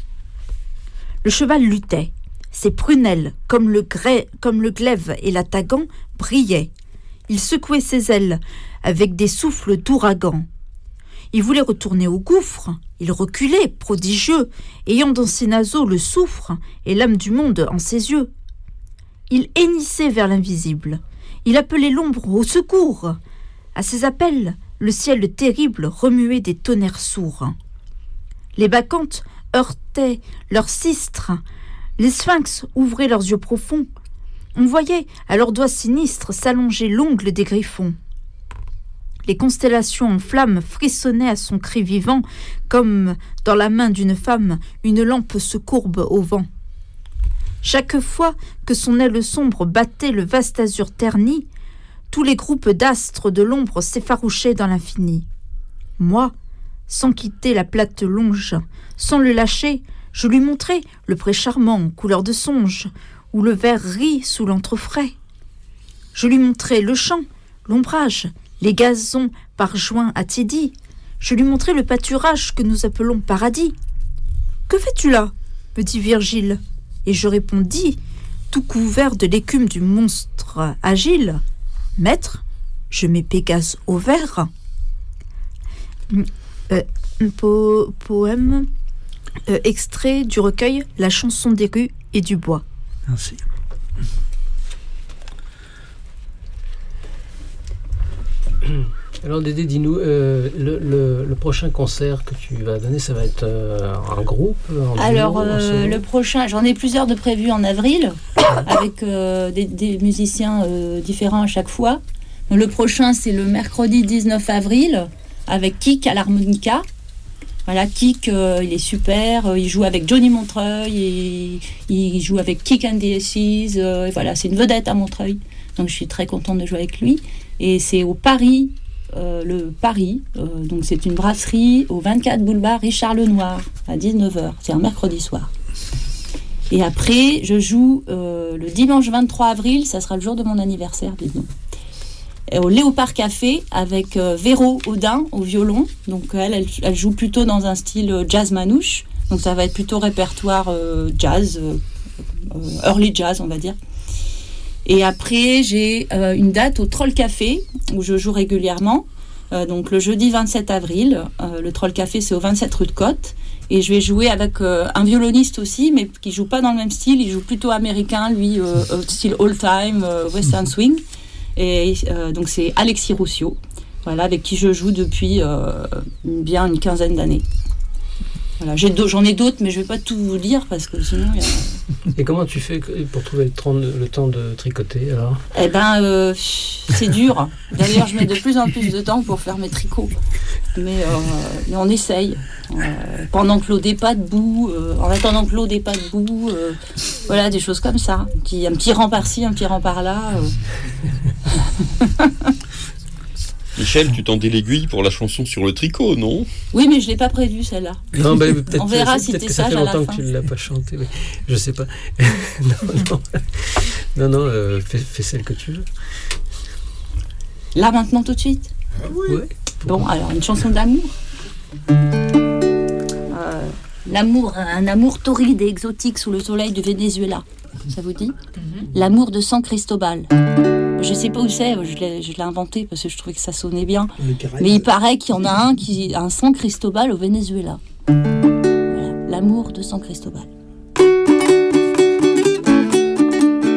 Le cheval luttait, ses prunelles, comme le glaive et la tagan, brillaient. Il secouait ses ailes avec des souffles d'ouragan. Il voulait retourner au gouffre, il reculait, prodigieux, ayant dans ses naseaux le soufre et l'âme du monde en ses yeux. Il hennissait vers l'invisible, il appelait l'ombre au secours. À ses appels, le ciel terrible remuait des tonnerres sourds. Les bacchantes heurtaient leurs sistres, les sphinx ouvraient leurs yeux profonds. On voyait à leurs doigts sinistres s'allonger l'ongle des griffons. Les constellations en flammes frissonnaient à son cri vivant, comme dans la main d'une femme une lampe se courbe au vent. Chaque fois que son aile sombre battait le vaste azur terni, tous les groupes d'astres de l'ombre s'effarouchaient dans l'infini. Moi, sans quitter la plate longe, sans le lâcher, je lui montrai le pré charmant, couleur de songe, où le ver rit sous l'entrefrais. Je lui montrai le champ, l'ombrage, les gazons par juin attiédis. Je lui montrai le pâturage que nous appelons paradis. « Que fais-tu là » me dit Virgile. Et je répondis, tout couvert de l'écume du monstre agile, « Maître, je mets Pégase au vert. » Poème extrait du recueil La chanson des rues et du bois. Merci. Alors Dédé, dis-nous, le prochain concert que tu vas donner, ça va être en groupe, en duo, Alors, en solo? le prochain, j'en ai plusieurs de prévus en avril, avec des musiciens différents à chaque fois. Donc, le prochain, c'est le mercredi 19 avril, avec Kik à l'harmonica. Voilà, Kik, il est super, il joue avec Johnny Montreuil, et il joue avec Kik and the Aces, et voilà, c'est une vedette à Montreuil. Donc je suis très contente de jouer avec lui. Et c'est au Paris, donc c'est une brasserie au 24 boulevard Richard Lenoir, à 19h, c'est un mercredi soir. Et après, je joue le dimanche 23 avril, ça sera le jour de mon anniversaire, dis-donc. Au Léopard Café avec Véro Audin au violon. Donc elle joue plutôt dans un style jazz manouche. Donc ça va être plutôt répertoire jazz, early jazz on va dire. Et après j'ai une date au Troll Café où je joue régulièrement. Donc le jeudi 27 avril, le Troll Café c'est au 27 rue de Côte. Et je vais jouer avec un violoniste aussi, mais qui joue pas dans le même style. Il joue plutôt américain, lui, style old time, western swing. Et donc c'est Alexis Roussio, voilà, avec qui je joue depuis bien une quinzaine d'années. Voilà, j'en ai d'autres, mais je ne vais pas tout vous lire parce que sinon. Et comment tu fais pour trouver le temps de tricoter alors ? Eh ben, c'est dur. D'ailleurs, je mets de plus en plus de temps pour faire mes tricots. Mais on essaye. Pendant que l'eau n'est pas debout, en attendant que l'eau n'est pas debout, voilà, des choses comme ça. Un petit rang par-ci, un petit rang par-là. Michel, tu tendais l'aiguille pour la chanson sur le tricot, non ? Oui, mais je ne l'ai pas prévue, celle-là. Non, bah, peut-être, on verra si peut-être t'es que ça sage fait à la longtemps fin. que tu ne l'as pas chantée. Oui. Je ne sais pas. Non, fais celle que tu veux. Là, maintenant, tout de suite ? Oui. Ouais. Bon, alors, une chanson d'amour. L'amour, un amour torride et exotique sous le soleil du Venezuela. Ça vous dit ? L'amour de San Cristobal. Je sais pas où c'est, je l'ai inventé parce que je trouvais que ça sonnait bien. Mais il paraît qu'il y en a un San Cristobal au Venezuela. Voilà, l'amour de San Cristobal.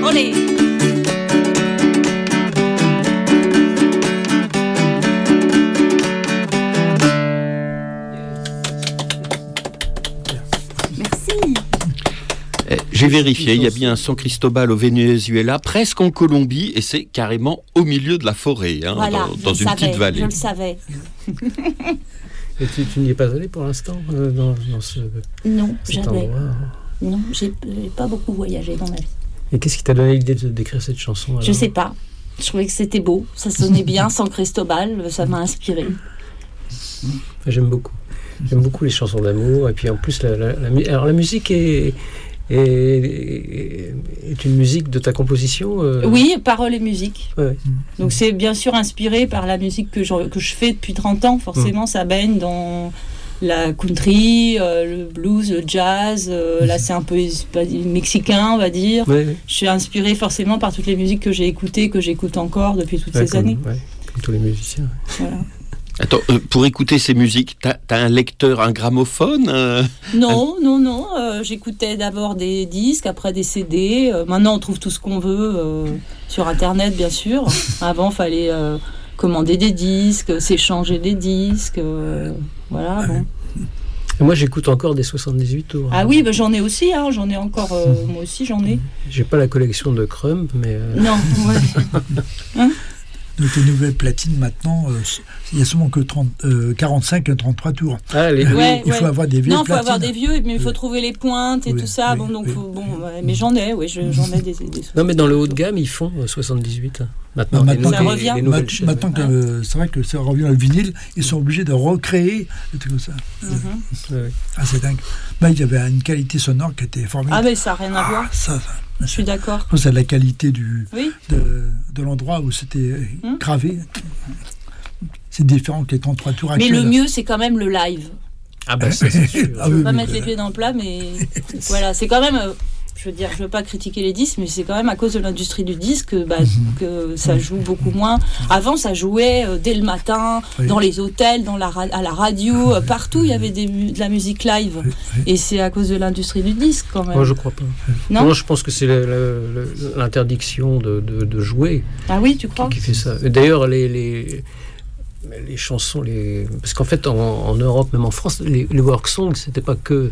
Olé. J'ai vérifié, il y a bien San Cristobal au Venezuela, presque en Colombie, et c'est carrément au milieu de la forêt, hein, Voilà, dans une petite vallée. Je le savais. Et tu n'y es pas allé pour l'instant dans ce Non, cet jamais. endroit Non, j'ai pas beaucoup voyagé dans ma vie. Et qu'est-ce qui t'a donné l'idée d'écrire cette chanson alors ? Je sais pas. Je trouvais que c'était beau, ça sonnait bien, San Cristobal, ça m'a inspiré. J'aime beaucoup. J'aime beaucoup les chansons d'amour. Et puis en plus, alors la musique est une musique de ta composition Oui, paroles et musique. Ouais. Donc c'est bien sûr inspiré par la musique que je fais depuis 30 ans. Forcément, ça baigne dans la country, le blues, le jazz. Là, c'est un peu mexicain, on va dire. Ouais, ouais. Je suis inspirée forcément par toutes les musiques que j'ai écoutées, que j'écoute encore depuis toutes ces années. Comme tous les musiciens. Voilà. Attends, pour écouter ces musiques, t'as un lecteur, un gramophone Non. J'écoutais d'abord des disques, après des CD. Maintenant, on trouve tout ce qu'on veut sur Internet, bien sûr. Avant, il fallait commander des disques, s'échanger des disques. Voilà, bon. Et moi, j'écoute encore des 78 tours. Ah oui, j'en ai aussi. J'en ai encore. Moi aussi, j'en ai. J'ai pas la collection de Crumb, mais... Non, ouais. Hein? Donc les nouvelles platines maintenant, il n'y a seulement que 45 et 33 tours. Ah, Il faut avoir des vieux platines. Non, il faut avoir des vieux, mais il faut trouver les pointes et tout ça. Mais j'en ai, j'en ai des Non, mais dans le haut de gamme, ils font 78. Maintenant, ça revient. Maintenant que c'est vrai que ça revient le vinyle, ils sont obligés de recréer des trucs comme ça. Ah, c'est dingue. Il y avait une qualité sonore qui était formidable. Ah, mais ça n'a rien à voir. Je suis d'accord. C'est la qualité de l'endroit où c'était gravé. C'est différent que les 33 tours actuels. Mais le mieux, c'est quand même le live. Ah bah ça, c'est sûr. Je ne veux pas mettre les pieds dans le plat, mais voilà, c'est quand même... Je veux dire, je veux pas critiquer les disques, mais c'est quand même à cause de l'industrie du disque que ça joue beaucoup moins. Avant, ça jouait dès le matin, dans les hôtels, à la radio, partout il y avait de la musique live. Et c'est à cause de l'industrie du disque quand même. Moi, je crois pas. Non, je pense que c'est l'interdiction de jouer. Ah oui, tu crois qui fait ça. D'ailleurs, les chansons, parce qu'en fait, en Europe, même en France, les work songs, c'était pas que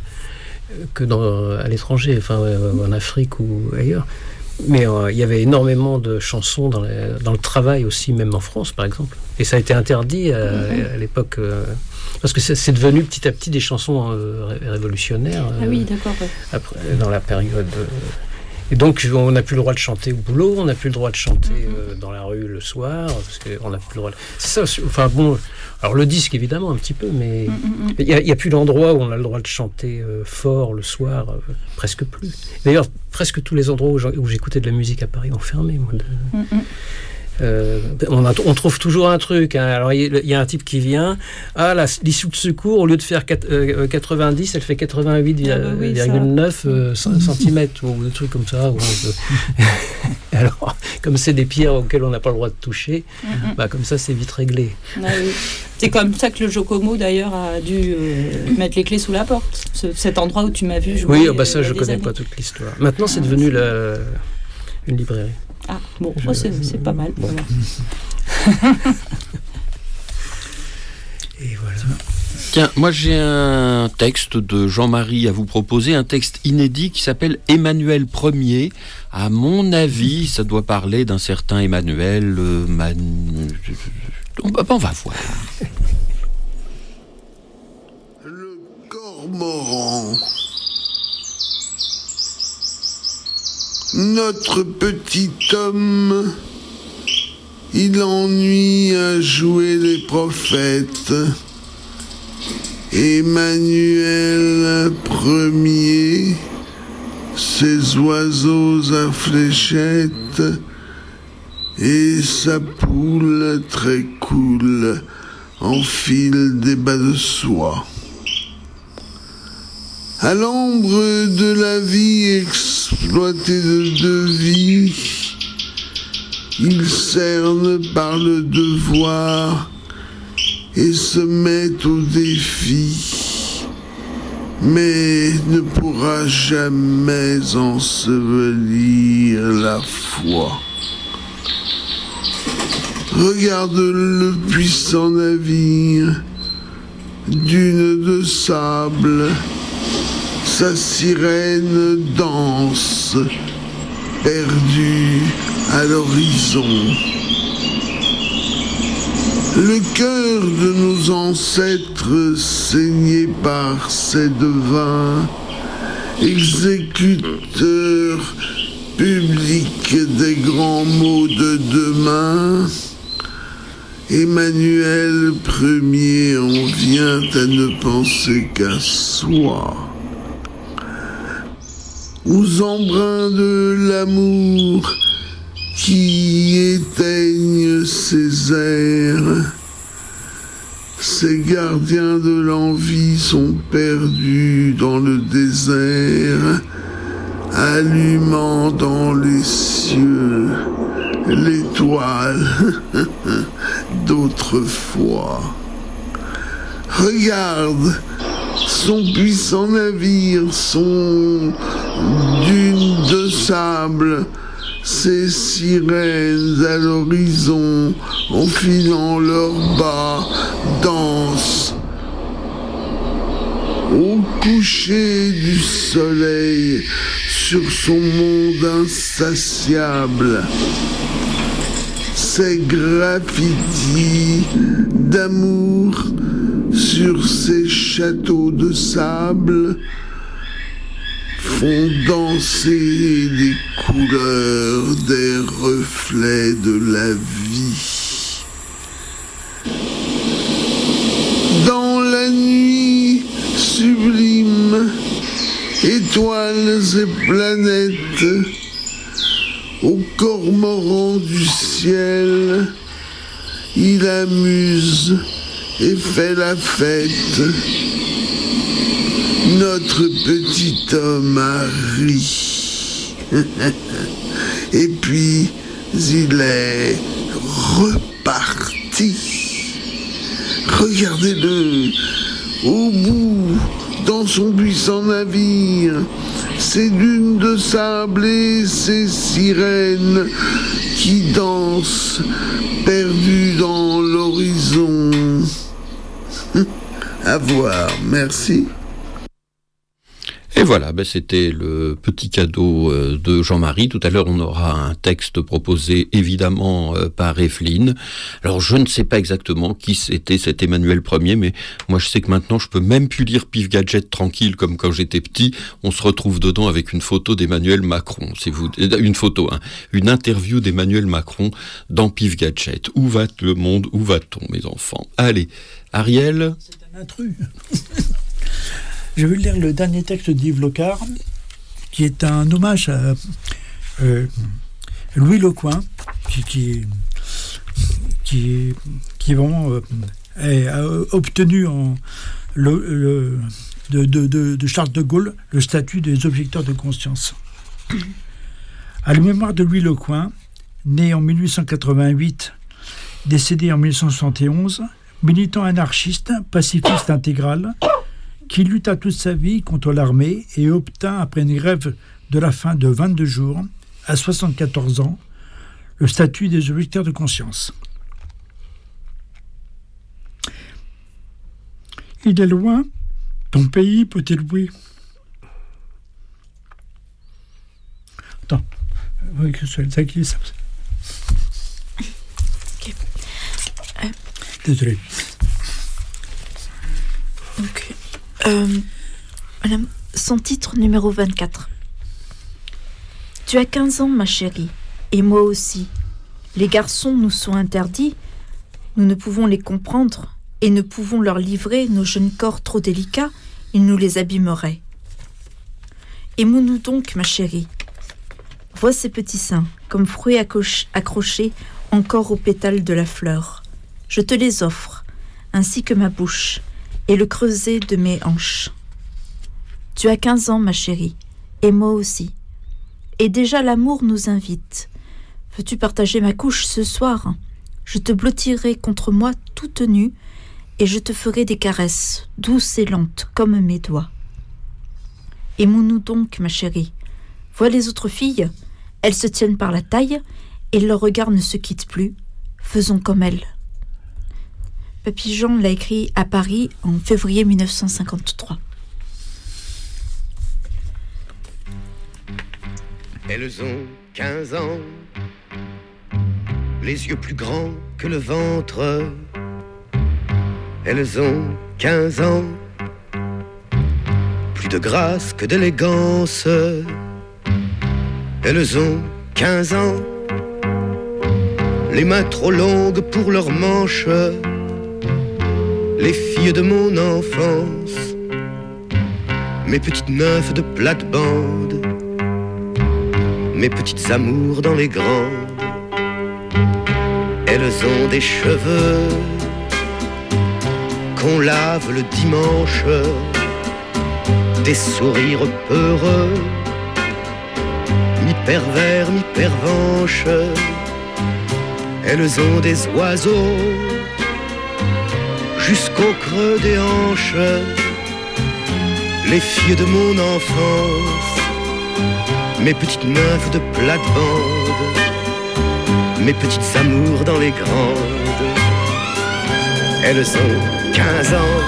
à l'étranger, en Afrique ou ailleurs. Mais il y avait énormément de chansons dans le travail aussi, même en France, par exemple. Et ça a été interdit à l'époque, parce que c'est devenu petit à petit des chansons révolutionnaires. Ah oui, d'accord. Ouais. Après, dans la période... Et donc, on n'a plus le droit de chanter au boulot, on n'a plus le droit de chanter dans la rue le soir, parce qu'on n'a plus le droit de... C'est ça, enfin bon... Alors le disque, évidemment, un petit peu, mais il n'y a plus d'endroits où on a le droit de chanter fort le soir, presque plus. D'ailleurs, presque tous les endroits où j'écoutais de la musique à Paris ont fermé, moi. On trouve toujours un truc. Alors il y a un type qui vient. L'issue de secours, au lieu de faire 90, elle fait 88,9 cm ou des trucs comme ça. Alors, comme c'est des pierres auxquelles on n'a pas le droit de toucher, comme ça c'est vite réglé. Ah oui. C'est comme ça que le Jocomo d'ailleurs a dû mettre les clés sous la porte. Cet endroit où tu m'as vu jouer. Oui, ça je connais pas toute l'histoire. Maintenant c'est devenu une librairie. Ah, bon, c'est pas mal. Voilà. Et voilà. Tiens, moi j'ai un texte de Jean-Marie à vous proposer, un texte inédit qui s'appelle Emmanuel Ier. À mon avis, ça doit parler d'un certain Emmanuel. On va voir. Le cormoran. Notre petit homme, il ennuie à jouer les prophètes. Emmanuel Ier, ses oiseaux à fléchettes et sa poule très cool enfile des bas de soie. À l'ombre de la vie exploitée de deux vies, il cerne par le devoir et se met au défi, mais ne pourra jamais ensevelir la la foi. Regarde le puissant navire, dune de sable, sa sirène danse, perdue à l'horizon. Le cœur de nos ancêtres saigné par ces devins, exécuteurs publics des grands mots de demain, Emmanuel Ier, on vient à ne penser qu'à soi. Aux embruns de l'amour qui éteignent ces airs, ces gardiens de l'envie sont perdus dans le désert, allumant dans les cieux l'étoile d'autrefois. Regarde son puissant navire, son dune de sable, ces sirènes à l'horizon, enfilant leurs bas, dansent. Au coucher du soleil, sur son monde insatiable, ces graffitis d'amour sur ces châteaux de sable font danser les couleurs des reflets de la vie. Dans la nuit sublime, étoiles et planètes, au cormoran du ciel, il amuse et fait la fête. Notre petit homme a ri. Et puis, il est reparti. Regardez-le, au bout, dans son puissant navire, ces dunes de sable et ces sirènes qui dansent, perdues dans l'horizon. À voir, merci. Et voilà, c'était le petit cadeau de Jean-Marie. Tout à l'heure, on aura un texte proposé évidemment par Evelyne. Alors, je ne sais pas exactement qui c'était cet Emmanuel Ier, mais moi, je sais que maintenant, je peux même plus lire Pif Gadget tranquille comme quand j'étais petit. On se retrouve dedans avec une photo d'Emmanuel Macron. C'est une photo, une interview d'Emmanuel Macron dans Pif Gadget. Où va le monde? Où va-t-on, mes enfants? Allez, Ariel. C'est un intrus. Je vais lire le dernier texte d'Yves Locard, qui est un hommage à Louis Lecoing, qui a obtenu de Charles de Gaulle le statut des objecteurs de conscience. À la mémoire de Louis Lecoing, né en 1888, décédé en 1971, militant anarchiste, pacifiste intégral, qui lutta toute sa vie contre l'armée et obtint, après une grève de la faim de 22 jours, à 74 ans, le statut des objecteurs de conscience. Il est loin, ton pays peut t'élouer. Attends, que ce soit qui ça. Ok. Désolé. Ok. Madame, son titre numéro 24. Tu as 15 ans, ma chérie, et moi aussi. Les garçons nous sont interdits, nous ne pouvons les comprendre, et ne pouvons leur livrer nos jeunes corps trop délicats, ils nous les abîmeraient. Aimons-nous donc, ma chérie. Vois ces petits seins, comme fruits accrochés encore aux pétales de la fleur. Je te les offre, ainsi que ma bouche, et le creuset de mes hanches. Tu as 15 ans, ma chérie, et moi aussi. Et déjà l'amour nous invite. Veux-tu partager ma couche ce soir? Je te blottirai contre moi toute nue, et je te ferai des caresses, douces et lentes, comme mes doigts. Aimons-nous donc, ma chérie. Vois les autres filles, Elles se tiennent par la taille et leur regard ne se quitte plus. Faisons comme elles. Papy-Jean l'a écrit à Paris en février 1953. Elles ont 15 ans, les yeux plus grands que le ventre. Elles ont 15 ans, plus de grâce que d'élégance. Elles ont 15 ans, les mains trop longues pour leurs manches. Les filles de mon enfance, mes petites nymphes de plate-bande, mes petites amours dans les grandes. Elles ont des cheveux qu'on lave le dimanche, des sourires peureux, mi-pervers, mi-pervenche. Elles ont des oiseaux jusqu'au creux des hanches. Les filles de mon enfance, mes petites nymphes de plate-bande, mes petites amours dans les grandes. Elles ont 15 ans,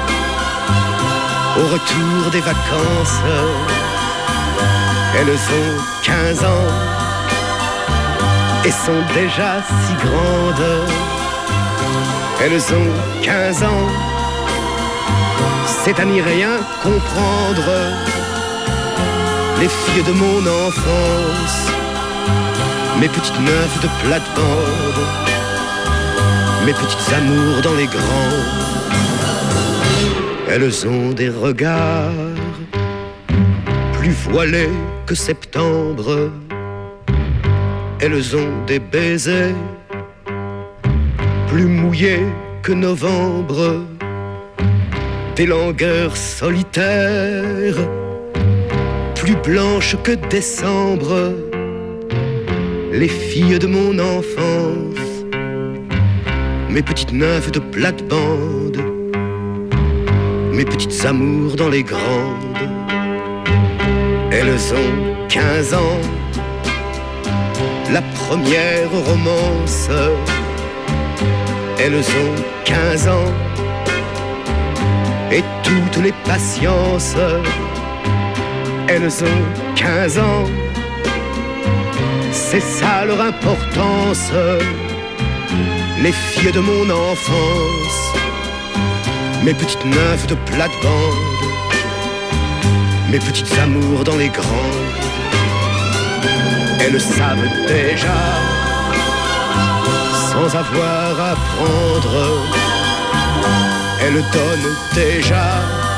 au retour des vacances. Elles ont 15 ans et sont déjà si grandes. Elles ont 15 ans, c'est à n'y rien comprendre. Les filles de mon enfance, mes petites nymphes de plate-bande, mes petites amours dans les grands. Elles ont des regards plus voilés que septembre. Elles ont des baisers plus mouillés que novembre. Des langueurs solitaires plus blanches que décembre. Les filles de mon enfance, mes petites nymphes de plate-bande, mes petites amours dans les grandes. Elles ont 15 ans, la première romance. Elles ont 15 ans et toutes les patiences. Elles ont 15 ans, c'est ça leur importance. Les filles de mon enfance, mes petites nymphes de plate-bande, mes petites amours dans les grandes. Elles savent déjà, sans avoir à prendre. Elles donnent déjà,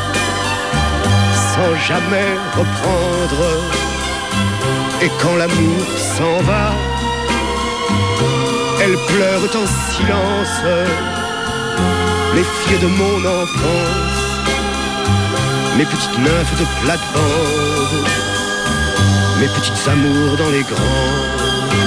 sans jamais reprendre. Et quand l'amour s'en va, elles pleurent en silence. Les filles de mon enfance, mes petites nymphes de plate-bande, mes petites amours dans les grands.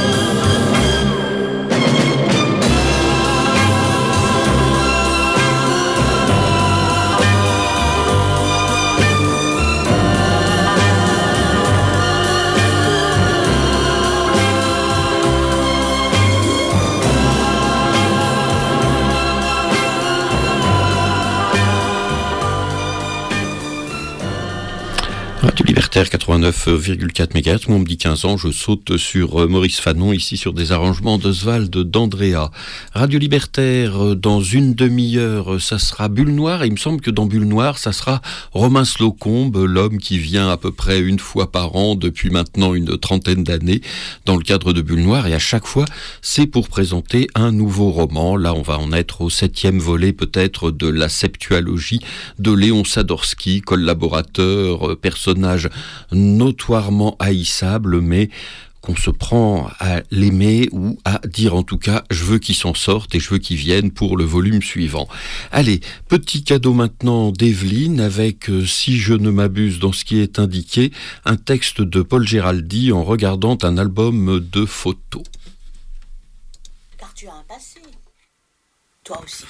Radio Libertaire 89,4 MHz. Moi, on me dit 15 ans, je saute sur Maurice Fanon, ici sur des arrangements d'Oswald d'Andrea. Radio Libertaire, dans une demi-heure, ça sera Bulle Noire. Et il me semble que dans Bulle Noire, ça sera Romain Slocombe, l'homme qui vient à peu près une fois par an depuis maintenant une trentaine d'années dans le cadre de Bulle Noire. Et à chaque fois, c'est pour présenter un nouveau roman. Là, on va en être au 7e volet peut-être de la septualogie de Léon Sadorsky, collaborateur, personnage notoirement haïssable, mais qu'on se prend à l'aimer ou à dire en tout cas je veux qu'il s'en sorte et je veux qu'il vienne pour le volume suivant. Allez, petit cadeau maintenant d'Evelyne avec, si je ne m'abuse dans ce qui est indiqué, un texte de Paul Géraldy en regardant un album de photos. Car tu as un passé, toi aussi.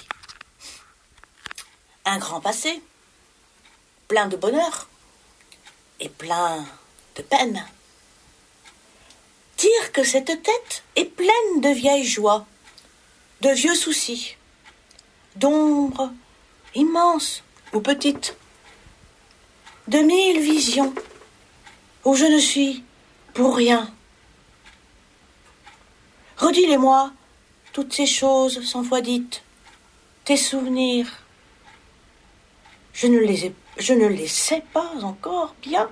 Un grand passé, plein de bonheur et plein de peine. dire que cette tête est pleine de vieilles joies, de vieux soucis, d'ombres immenses ou petites, de 1000 visions où je ne suis pour rien. Redis-les-moi, toutes ces choses 100 fois dites, tes souvenirs. Je ne les sais pas encore bien.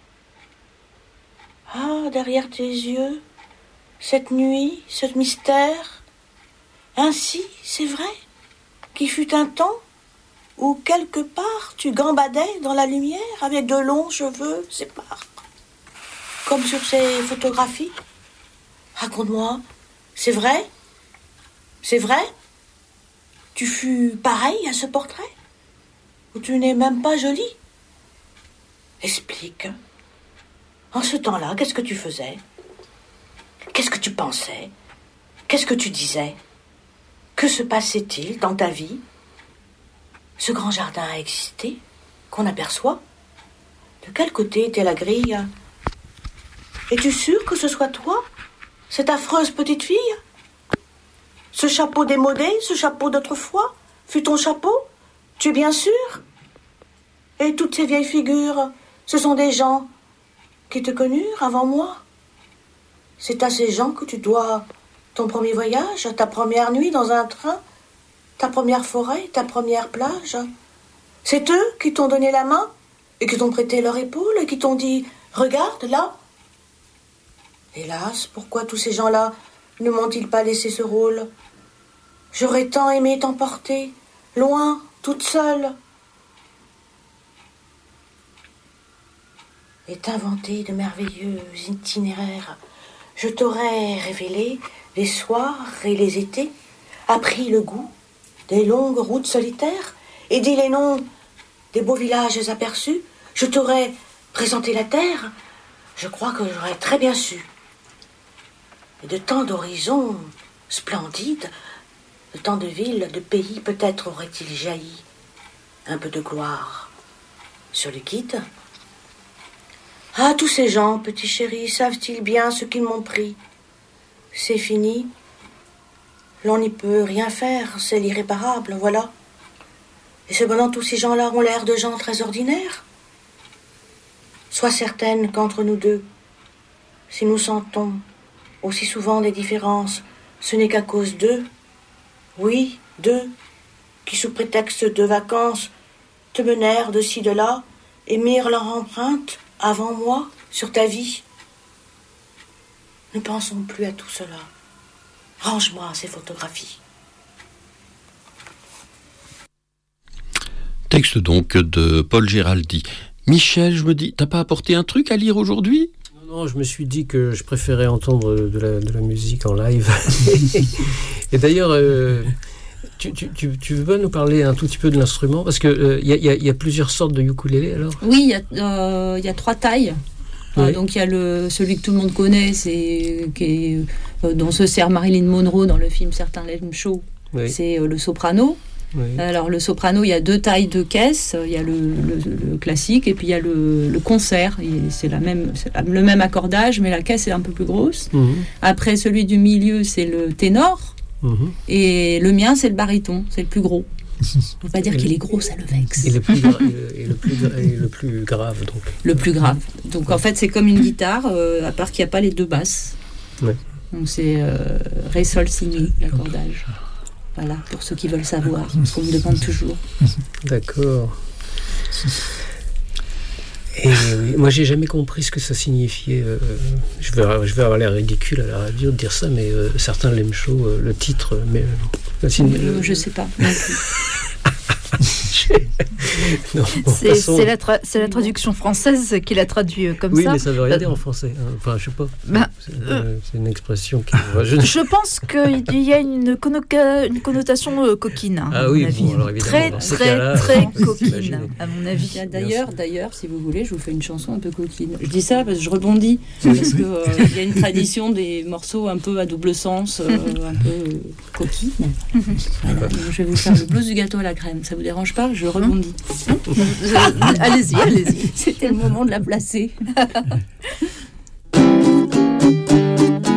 Ah, derrière tes yeux, cette nuit, ce mystère. Ainsi, c'est vrai, qu'il fut un temps où quelque part tu gambadais dans la lumière avec de longs cheveux épars, comme sur ces photographies. Raconte-moi, c'est vrai? C'est vrai? Tu fus pareil à ce portrait? Ou tu n'es même pas jolie? Explique. En ce temps-là, qu'est-ce que tu faisais? Qu'est-ce que tu pensais? Qu'est-ce que tu disais? Que se passait-il dans ta vie? Ce grand jardin a existé, qu'on aperçoit? De quel côté était la grille? Es-tu sûr que ce soit toi, cette affreuse petite fille? Ce chapeau démodé, ce chapeau d'autrefois, fut ton chapeau? Tu es bien sûr? Et toutes ces vieilles figures, ce sont des gens qui te connurent avant moi? C'est à ces gens que tu dois ton premier voyage, ta première nuit dans un train, ta première forêt, ta première plage. C'est eux qui t'ont donné la main et qui t'ont prêté leur épaule et qui t'ont dit « Regarde, là ». Hélas, pourquoi tous ces gens-là ne m'ont-ils pas laissé ce rôle? J'aurais tant aimé t'emporter, loin, toute seule. Et t'inventer de merveilleux itinéraires. Je t'aurais révélé les soirs et les étés, appris le goût des longues routes solitaires et dit les noms des beaux villages aperçus. Je t'aurais présenté la terre, je crois que j'aurais très bien su. Et de tant d'horizons splendides, de tant de villes, de pays, peut-être aurait-il jailli un peu de gloire sur le guide. Ah, tous ces gens, petit chéri, savent-ils bien ce qu'ils m'ont pris? C'est fini. L'on n'y peut rien faire, c'est l'irréparable, voilà. Et cependant, tous ces gens-là ont l'air de gens très ordinaires. Sois certaine qu'entre nous deux, si nous sentons aussi souvent des différences, ce n'est qu'à cause d'eux. Oui, d'eux, qui sous prétexte de vacances te menèrent de ci de là et mirent leur empreinte avant moi sur ta vie. Ne pensons plus à tout cela. Range-moi ces photographies. Texte donc de Paul Géraldy. Michel, je me dis, t'as pas apporté un truc à lire aujourd'hui? Non, je me suis dit que je préférais entendre de la musique en live. Et d'ailleurs, tu veux pas nous parler un tout petit peu de l'instrument? Parce qu'il y a plusieurs sortes de ukulélé, alors? Oui, il y a 3 tailles. Oui. Donc il y a celui que tout le monde connaît, dont se sert Marilyn Monroe dans le film Certains l'aiment chaud. Oui. C'est le soprano. Oui. Alors le soprano, il y a 2 tailles de caisse. Il y a le classique et puis il y a le concert. C'est le même accordage, mais la caisse est un peu plus grosse. Mm-hmm. Après, celui du milieu, c'est le ténor. Mm-hmm. Et le mien, c'est le baryton. C'est le plus gros. On ne peut pas dire qu'il est gros, ça le vexe. Et le plus grave, donc. Le plus grave. Donc en fait, c'est comme une guitare, à part qu'il n'y a pas les 2 basses. Ouais. Donc c'est ré, sol, si, mi, l'accordage. Voilà, pour ceux qui veulent savoir, parce qu'on me demande toujours. D'accord. Et oui, moi, j'ai jamais compris ce que ça signifiait. Je vais avoir l'air ridicule à la radio de dire ça, mais certains l'aiment chaud, le titre. Mais je sais pas. Non plus. Non, c'est la traduction française qui l'a traduit comme oui, ça. Oui, mais ça veut rien dire en français. Enfin, je sais pas. C'est une expression qui... Je pense qu'il y a une connotation coquine. Ah oui, bon, alors évidemment. Très coquine, à mon avis. D'ailleurs, si vous voulez, je vous fais une chanson un peu coquine. Je dis ça parce que je rebondis. Parce qu'il y a une tradition des morceaux un peu à double sens, un peu coquine. Voilà, je vais vous faire le blues du gâteau à la crème. Ça vous dérange pas? Je rebondis. Allez-y. C'était le moment de la placer.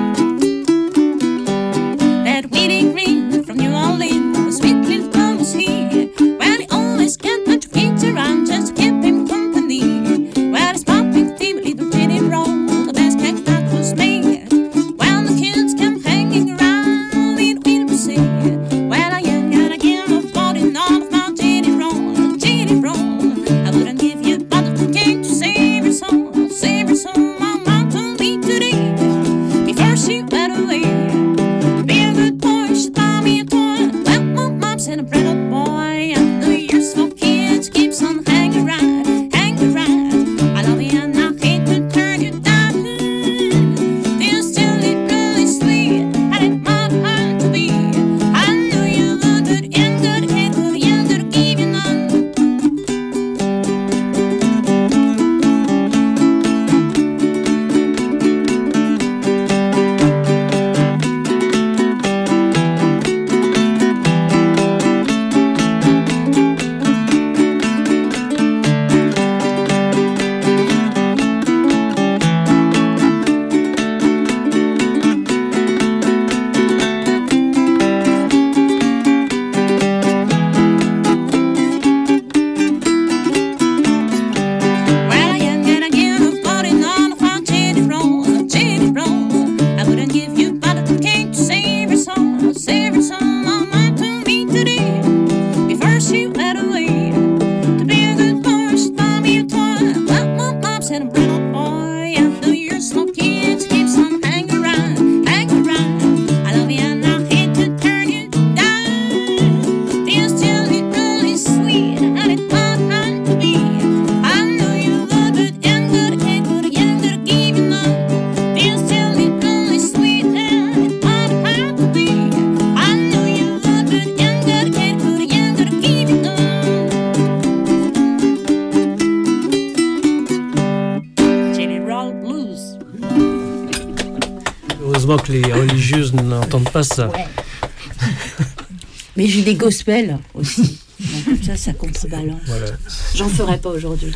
Heureusement que les religieuses n'entendent pas ça. Ouais. Mais j'ai des gospels aussi. Donc comme ça contrebalance. Voilà. J'en ferai pas aujourd'hui.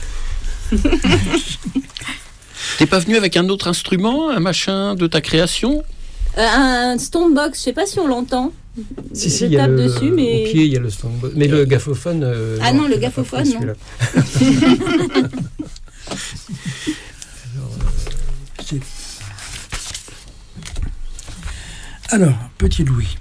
T'es pas venu avec un autre instrument, un machin de ta création? Un stonebox, je sais pas si on l'entend. Si, je il y a tape le, dessus, mais... au pied, il y a le stonebox. Mais le gaffophone... Ah non, le gaffophone, non. Alors, petit Louis.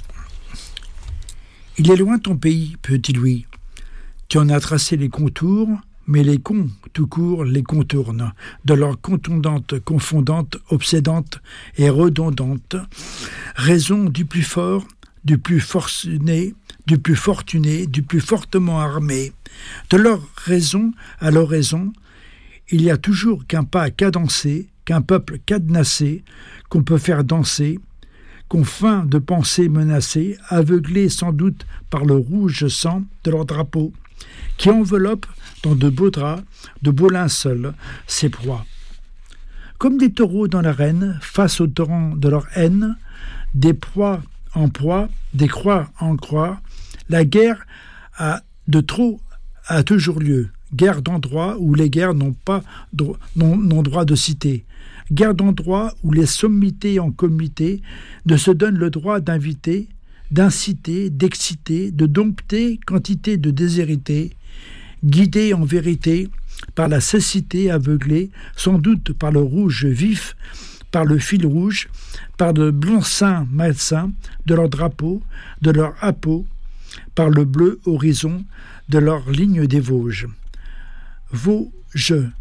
Il est loin ton pays, petit Louis. Tu en as tracé les contours, mais les cons, tout court, les contournent, de leur contondante, confondante, obsédante et redondante, raison du plus fort, du plus fortuné, du plus fortement armé. De leur raison à leur raison, il n'y a toujours qu'un pas cadencé, qu'un peuple cadenassé, qu'on peut faire danser, qu'on feint de penser menacé, aveuglé sans doute par le rouge sang de leur drapeau, qui enveloppe dans de beaux draps, de beaux linceuls, ses proies. Comme des taureaux dans l'arène, face au torrent de leur haine, des proies en proie, des croix en croix, la guerre a toujours lieu. Guerre d'endroit où les guerres n'ont droit de citer. Guerre d'endroit où les sommités en comité ne se donnent le droit d'inviter, d'inciter, d'exciter, de dompter quantité de déshérités, guidés en vérité par la cécité aveuglée, sans doute par le rouge vif, par le fil rouge, par le blanc-seing malsain de leur drapeau, de leur hapeau, par le bleu horizon de leur ligne des Vosges. Vos jeux,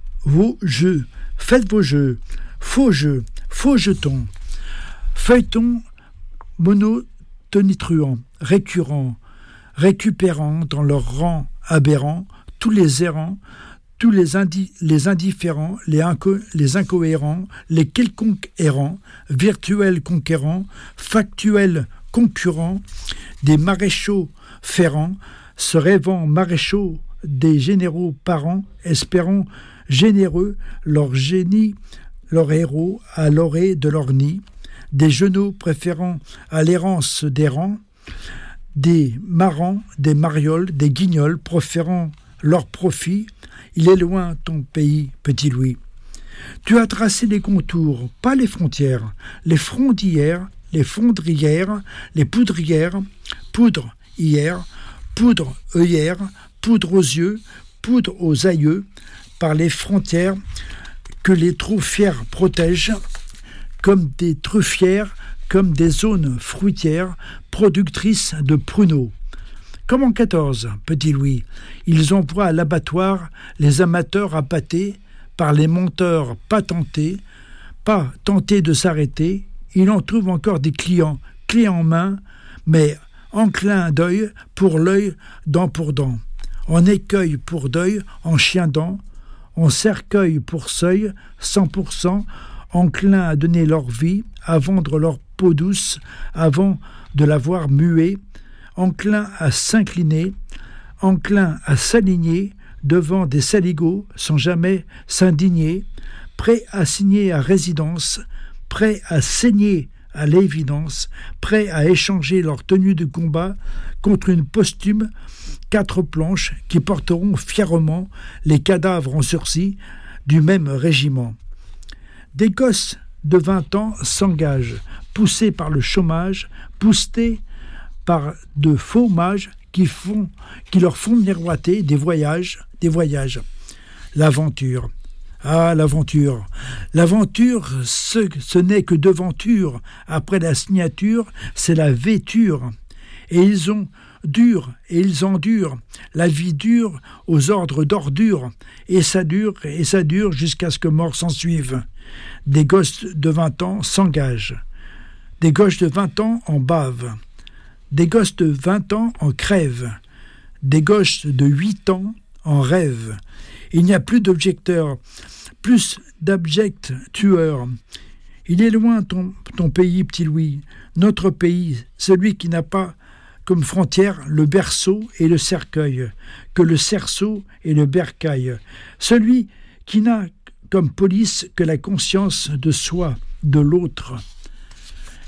faites vos jeux, faux jetons, feuilletons monotonitruants, récurrents, récupérant dans leur rang aberrant tous les errants, tous les indifférents, les incohérents, les quelconques errants, virtuels conquérants, factuels concurrents, des maréchaux ferrants, se rêvant maréchaux des généraux parents, espérant généreux leur génie, leur héros à l'orée de leur nid, des genoux préférant à l'errance des rangs, des marrants, des marioles, des guignols proférant leur profit. Il est loin ton pays, petit Louis. Tu as tracé les contours, pas les frontières, les frondières, les fondrières, les poudrières, poudre hier, poudre œillère, poudre aux yeux, poudre aux aïeux, par les frontières que les trop fiers protègent, comme des truffières, comme des zones fruitières, productrices de pruneaux. Comme en 14, petit Louis, ils envoient à l'abattoir les amateurs appâtés par les monteurs pas tentés de s'arrêter. Il en trouve encore des clients, clés en main, mais enclins d'œil pour l'œil, dent pour dent. En écueil pour deuil, en chien dent, en cercueil pour seuil, 100%, enclins à donner leur vie, à vendre leur peau douce, avant de l'avoir muée, enclins à s'incliner, enclins à s'aligner devant des saligots sans jamais s'indigner, prêts à signer à résidence, prêts à saigner à l'évidence, prêts à échanger leur tenue de combat contre une posthume 4 planches qui porteront fièrement les cadavres en sursis du même régiment. Des gosses de 20 ans s'engagent, poussés par le chômage, poussés par de faux mages qui leur font miroiter des voyages. L'aventure. Ah, l'aventure. L'aventure, ce n'est que devanture. Après la signature, c'est la vêture. Et ils endurent. La vie dure aux ordres d'ordure. Et ça dure jusqu'à ce que mort s'ensuive. Des gosses de 20 ans s'engagent. Des gosses de 20 ans en bavent. Des gosses de 20 ans en crèvent. Des gosses de 8 ans en rêvent. Il n'y a plus d'objecteurs, plus d'abjects tueurs. Il est loin ton pays, petit Louis, notre pays, celui qui n'a pas comme frontière le berceau et le cercueil, que le cerceau et le bercail, celui qui n'a comme police que la conscience de soi, de l'autre.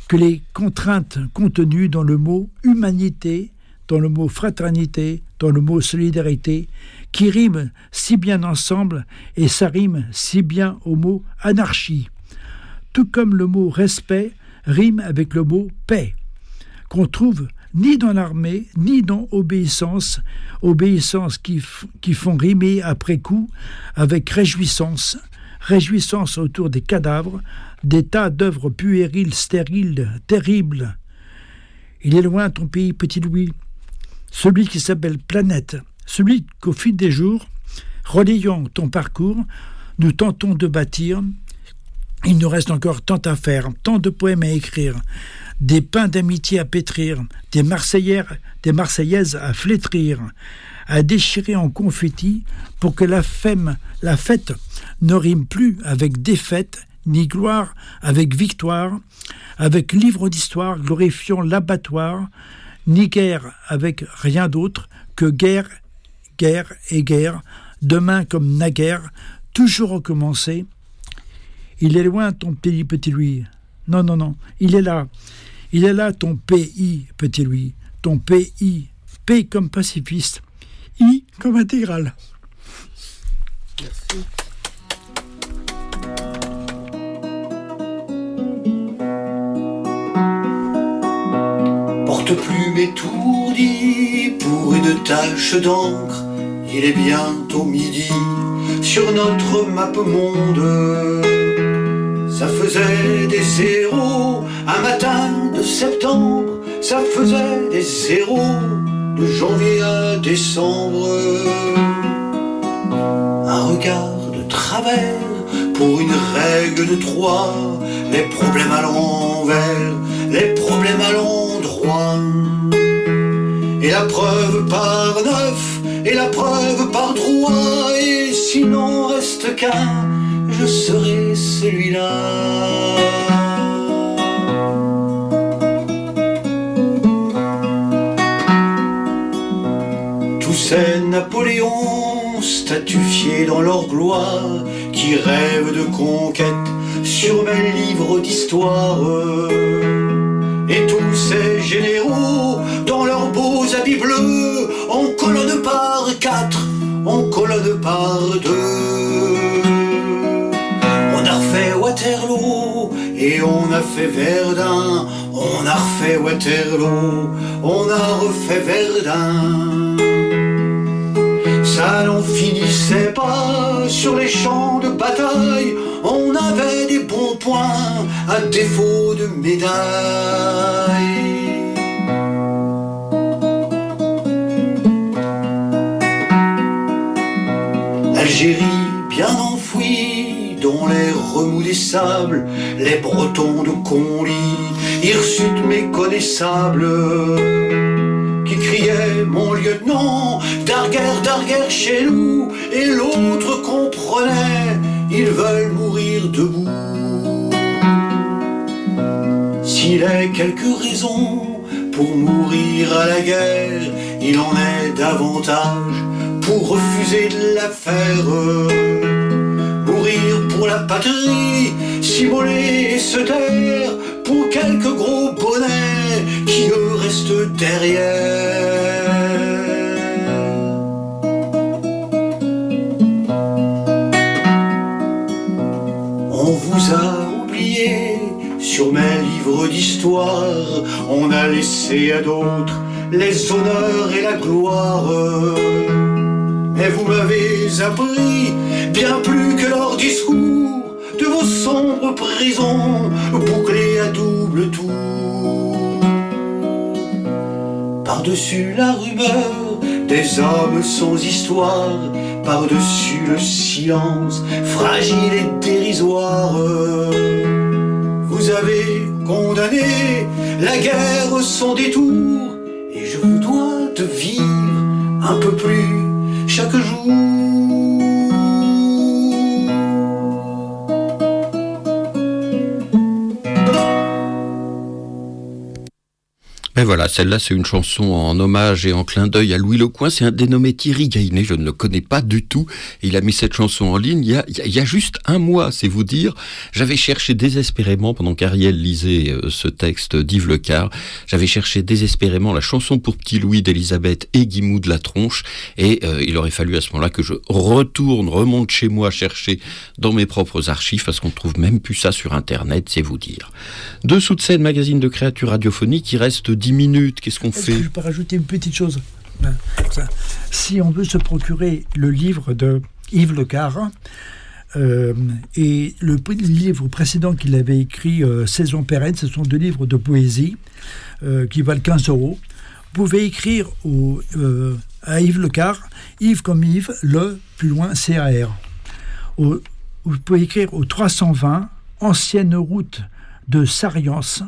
que les contraintes contenues dans le mot humanité, dans le mot fraternité, dans le mot solidarité, qui riment si bien ensemble et ça rime si bien au mot anarchie. Tout comme le mot respect rime avec le mot paix, qu'on trouve ni dans l'armée, ni dans obéissance qui font rimer après coup avec réjouissance autour des cadavres, des tas d'œuvres puériles, stériles, terribles. Il est loin ton pays, petit Louis, celui qui s'appelle planète, celui qu'au fil des jours, relayant ton parcours, nous tentons de bâtir. Il nous reste encore tant à faire, tant de poèmes à écrire, des pains d'amitié à pétrir, des Marseillaises à flétrir, à déchirer en confettis pour que la fête ne rime plus avec défaite, ni gloire avec victoire, avec livre d'histoire glorifiant l'abattoir, ni guerre avec rien d'autre que guerre, guerre et guerre, demain comme naguère, toujours recommencer. Il est loin ton pays, petit Louis. Non, non, non, il est là ton pays, petit Louis, ton pays, P comme pacifiste, I comme intégral. Merci. Porte-plume étourdi pour une tache d'encre, il est bientôt midi sur notre map monde. Ça faisait des zéros un matin de septembre, ça faisait des zéros de janvier à décembre. Un regard de travers pour une règle de 3, les problèmes à l'envers, les problèmes à l'endroit. Et la preuve par 9, et la preuve par 3, et s'il n'en reste qu'un, je serai celui-là. Tous ces Napoléons statufiés dans leur gloire, qui rêvent de conquête sur mes livres d'histoire. Et tous ces généraux dans leurs beaux habits bleus, en colonne par 4, en colonne par 2. On a refait Waterloo et on a fait Verdun, on a refait Waterloo, on a refait Verdun. Ça n'en finissait pas sur les champs de bataille, on avait des bons points à défaut de médailles. L'Algérie bien enfouie dans les remous des sables, les Bretons de Conly, hirsutes méconnaissables, qui criait mon lieutenant, d'arguerre chez nous, et l'autre comprenait, ils veulent mourir debout. S'il est quelques raisons pour mourir à la guerre, il en est davantage pour refuser de la faire. Mourir pour la patrie, s'immoler et se taire pour quelques gros bonnets qui eux restent derrière. On vous a oublié sur mes livres d'histoire, on a laissé à d'autres les honneurs et la gloire. Mais vous m'avez appris bien plus que leurs discours, de vos sombres prisons bouclées à double tour. Par-dessus la rumeur des hommes sans histoire, par-dessus le silence fragile et dérisoire, vous avez condamné la guerre sans détour, et je vous dois de vivre un peu plus chaque jour. Ben voilà, celle-là, c'est une chanson en hommage et en clin d'œil à Louis Lecoing. C'est un dénommé Thierry Gainet, je ne le connais pas du tout. Et il a mis cette chanson en ligne il y a juste un mois, c'est vous dire. J'avais cherché désespérément, pendant qu'Ariel lisait ce texte d'Yves Lecquart, j'avais cherché désespérément la chanson pour Petit Louis d'Elisabeth et Guimou de la Tronche. Et il aurait fallu à ce moment-là que je remonte chez moi chercher dans mes propres archives, parce qu'on ne trouve même plus ça sur Internet, c'est vous dire. Dessous de scène, magazine de créatures radiophoniques, il reste 10 minutes, qu'est-ce qu'on fait ? Je peux rajouter une petite chose. Si on veut se procurer le livre de Yves Lecquart, et le livre précédent qu'il avait écrit, Saison pérenne, ce sont 2 livres de poésie qui valent 15 €. Vous pouvez écrire à Yves Lecquart, Yves comme Yves, le plus loin CAR. Vous pouvez écrire au 320 ancienne route de Sariance,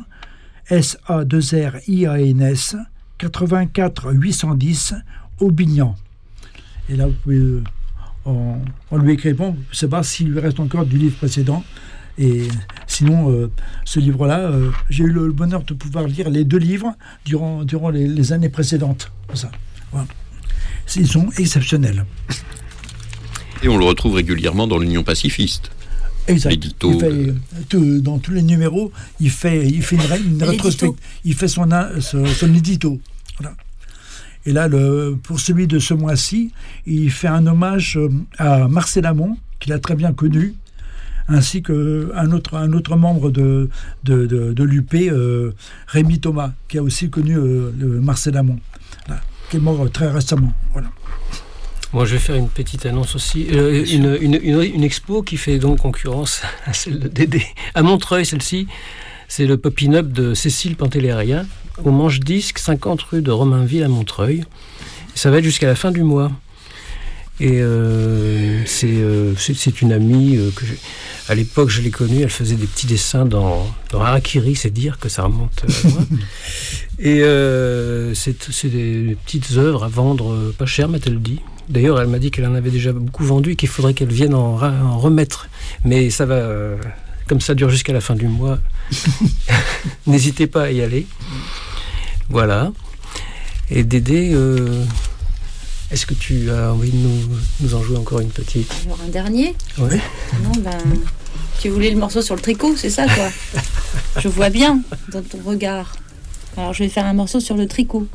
SA2RIANS 84 810 Aubignan. Et là, vous pouvez, en lui écrivant, savoir s'il lui reste encore du livre précédent. Et sinon, ce livre-là, j'ai eu le bonheur de pouvoir lire les 2 livres durant les années précédentes. Ça. Voilà. Ils sont exceptionnels. Et on le retrouve régulièrement dans l'Union pacifiste. Exact. L'édito. Dans tous les numéros, il fait une rétrospective. Il fait son édito. Voilà. Et là, pour celui de ce mois-ci, il fait un hommage à Marcel Amont, qu'il a très bien connu, ainsi qu'un autre membre de l'UP, Rémi Thomas, qui a aussi connu Marcel Amont, voilà, qui est mort très récemment. Voilà. Moi, je vais faire une petite annonce aussi. Une expo qui fait donc concurrence à celle de Dédé. À Montreuil, celle-ci, c'est le pop-in-up de Cécile Pantélérien, au Manche-Disque, 50 rue de Romainville à Montreuil. Ça va être jusqu'à la fin du mois. Et c'est une amie que à l'époque, je l'ai connue, elle faisait des petits dessins dans Harakiri, c'est dire que ça remonte loin. Et c'est des petites œuvres à vendre pas cher, m'a-t-elle dit. D'ailleurs, elle m'a dit qu'elle en avait déjà beaucoup vendu et qu'il faudrait qu'elle vienne en remettre. Mais ça va, comme ça dure jusqu'à la fin du mois, n'hésitez pas à y aller. Voilà. Et Dédé, est-ce que tu as envie de nous en jouer encore une petite ? Alors un dernier ? Ouais. Non, tu voulais le morceau sur le tricot, c'est ça quoi ? Je vois bien dans ton regard. Alors je vais faire un morceau sur le tricot.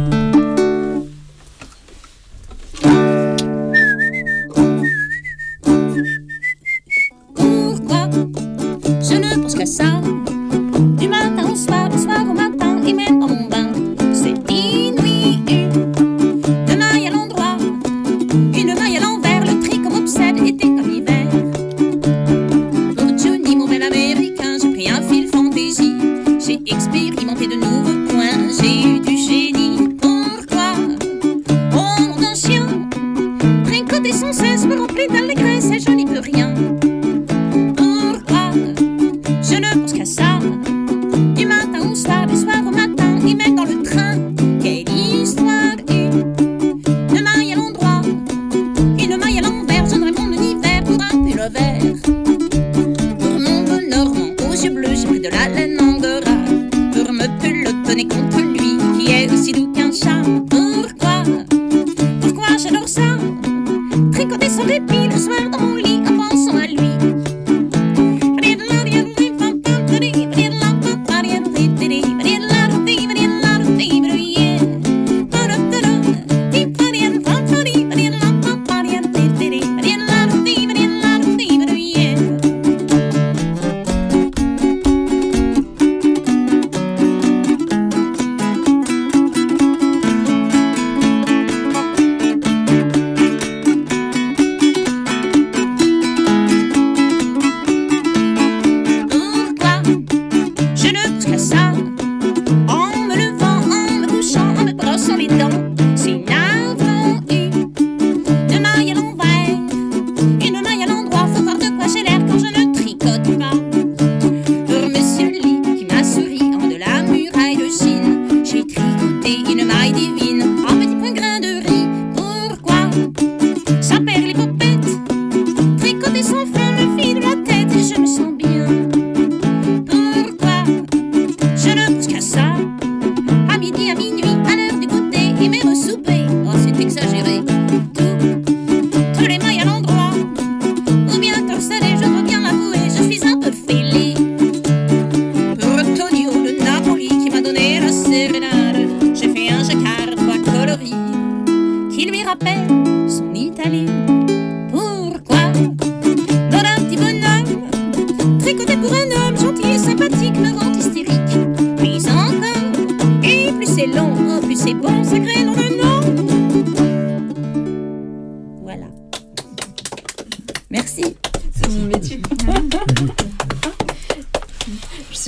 Pourquoi je ne pense qu'à ça? Du matin au soir, du soir au matin, et même dans mon bain. C'est inouï. De maille à l'endroit, une maille à l'envers, le tricot m'obsède, été comme hiver. Pour Johnny, mon bel américain, j'ai pris un fil fantaisie. J'ai expérimenté de nouveaux points, j'ai eu du génie. Pourquoi? Au nom d'un chien, tricoter sans cesse me remplit d'allégresse et je n'y peux rien. Pourquoi? Je ne pense qu'à ça. Du matin au soir, du soir au matin, et même dans le train. Quelle histoire une maille à l'endroit, une maille à l'envers, je donnerais mon univers pour un pull vert. Pour mon beau Normand aux yeux bleus, j'ai pris de la laine angora pour me pelotonner contre lui qui est aussi doux qu'un chat. Pourquoi? Pourquoi j'adore ça? Tricoter sans répit le soir dans mon lit en pensant à lui.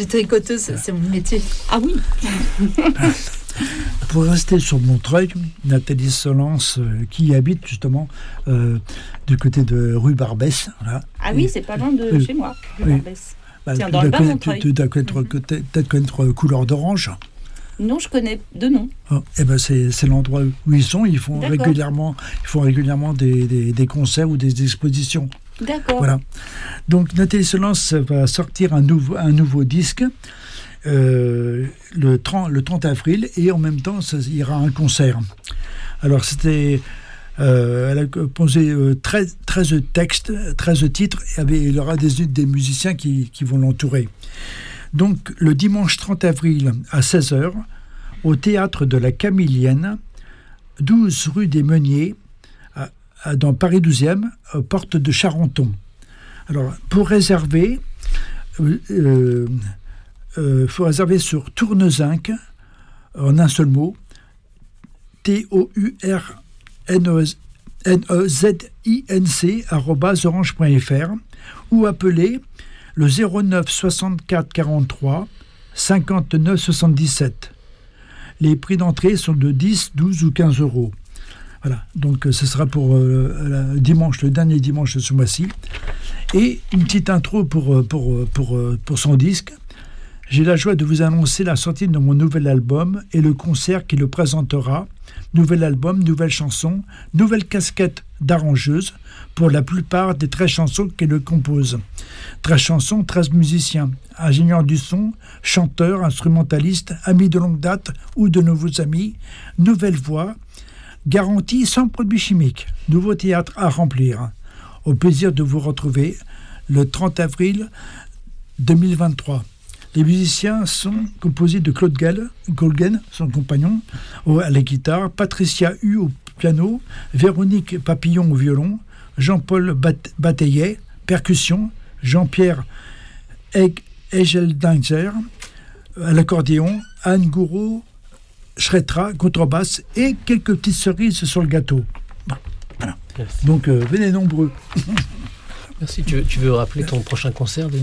tricoteuse, c'est mon métier. Ah oui. Pour rester sur Montreuil, Nathalie Solence, qui habite justement du côté de rue Barbès. Voilà. Ah oui, c'est pas loin de chez moi, rue Barbès. Tiens, dans le bas Montreuil. Tu dois peut-être connaître Couleur d'Orange. Non, je connais de nom. Oh, eh ben c'est l'endroit où ils sont. Ils font régulièrement des concerts ou des expositions. D'accord. Voilà. Donc Nathalie Solence va sortir un nouveau disque le 30 avril et en même temps il y aura un concert. Alors elle a composé 13 textes, 13 titres et il y aura des musiciens qui vont l'entourer. Donc le dimanche 30 avril à 16h au théâtre de la Camilienne, 12 rue des Meuniers, dans Paris 12e, porte de Charenton. Alors, pour réserver, il faut réserver sur Tournezinc, en un seul mot, tournezinc@orange.fr ou appeler le 09 64 43 59 77. Les prix d'entrée sont de 10, 12 ou 15 euros. Voilà, donc ce sera pour le dernier dimanche de ce mois-ci. Et une petite intro pour son disque. J'ai la joie de vous annoncer la sortie de mon nouvel album et le concert qui le présentera. Nouvel album, nouvelle chanson, nouvelle casquette d'arrangeuse pour la plupart des 13 chansons qu'elle compose. 13 chansons, 13 musiciens, ingénieurs du son, chanteurs, instrumentalistes, amis de longue date ou de nouveaux amis, nouvelle voix, garantie sans produits chimiques, nouveau théâtre à remplir. Au plaisir de vous retrouver le 30 avril 2023. Les musiciens sont composés de Claude Golgen, son compagnon, à la guitare, Patricia Hu au piano, Véronique Papillon au violon, Jean-Paul Bataillet, percussion, Jean-Pierre Egeldinger à l'accordéon, Anne Gouraud, Shretra, contrebasse et quelques petites cerises sur le gâteau. Voilà. Donc venez nombreux. Merci. Tu veux rappeler ton prochain concert, Dédé ?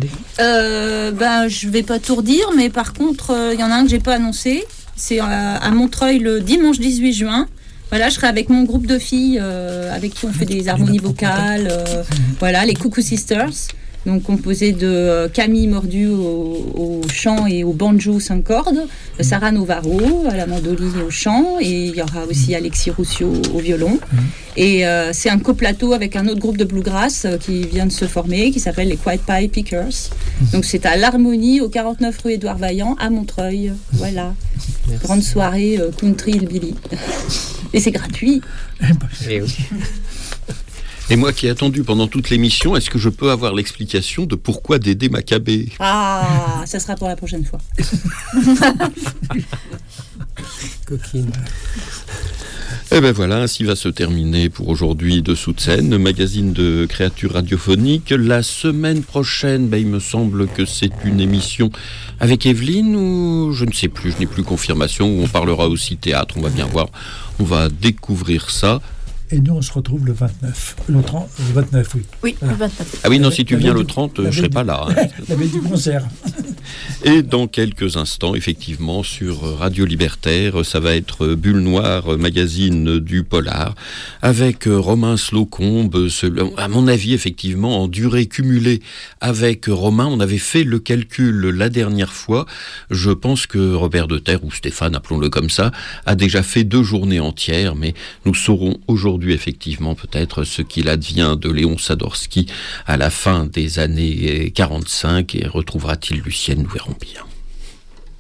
Je vais pas tout redire, mais par contre, il y en a un que j'ai pas annoncé. C'est à Montreuil le dimanche 18 juin. Voilà, je serai avec mon groupe de filles avec qui on fait des harmonies vocales. Voilà, les Coucou Sisters. Donc composé de Camille Mordu au chant et au banjo 5 cordes, Sarah Novaro à la mandoline et au chant, et il y aura aussi Alexis Roussio au violon. Et c'est un coplateau avec un autre groupe de bluegrass qui vient de se former, qui s'appelle les Quiet Pie Pickers. Donc c'est à l'Harmonie, au 49 rue Édouard Vaillant, à Montreuil. Voilà. Merci. Grande soirée country hillbilly. Et c'est gratuit. Et oui. Et moi qui ai attendu pendant toute l'émission, est-ce que je peux avoir l'explication de pourquoi Dédé Maccabée ? Ah, ça sera pour la prochaine fois. Coquine. Eh bien voilà, ainsi va se terminer pour aujourd'hui Dessous de scène, magazine de créatures radiophoniques. La semaine prochaine, il me semble que c'est une émission avec Evelyne ou je ne sais plus, je n'ai plus confirmation, où on parlera aussi théâtre, on va bien voir, on va découvrir ça. Et nous, on se retrouve le 29. Le 29, oui. Oui, voilà. Le 29. Ah oui, non, si tu viens le 30, je ne serai pas là. Hein. La veille du concert. Et dans quelques instants, effectivement, sur Radio Libertaire, ça va être Bulle Noire, magazine du polar, avec Romain Slocombe. À mon avis, effectivement, en durée cumulée avec Romain, on avait fait le calcul la dernière fois. Je pense que Robert de Terre, ou Stéphane, appelons-le comme ça, a déjà fait 2 journées entières, mais nous saurons aujourd'hui effectivement peut-être ce qu'il advient de Léon Sadorski à la fin des années 45 et retrouvera-t-il Lucienne, nous verrons bien.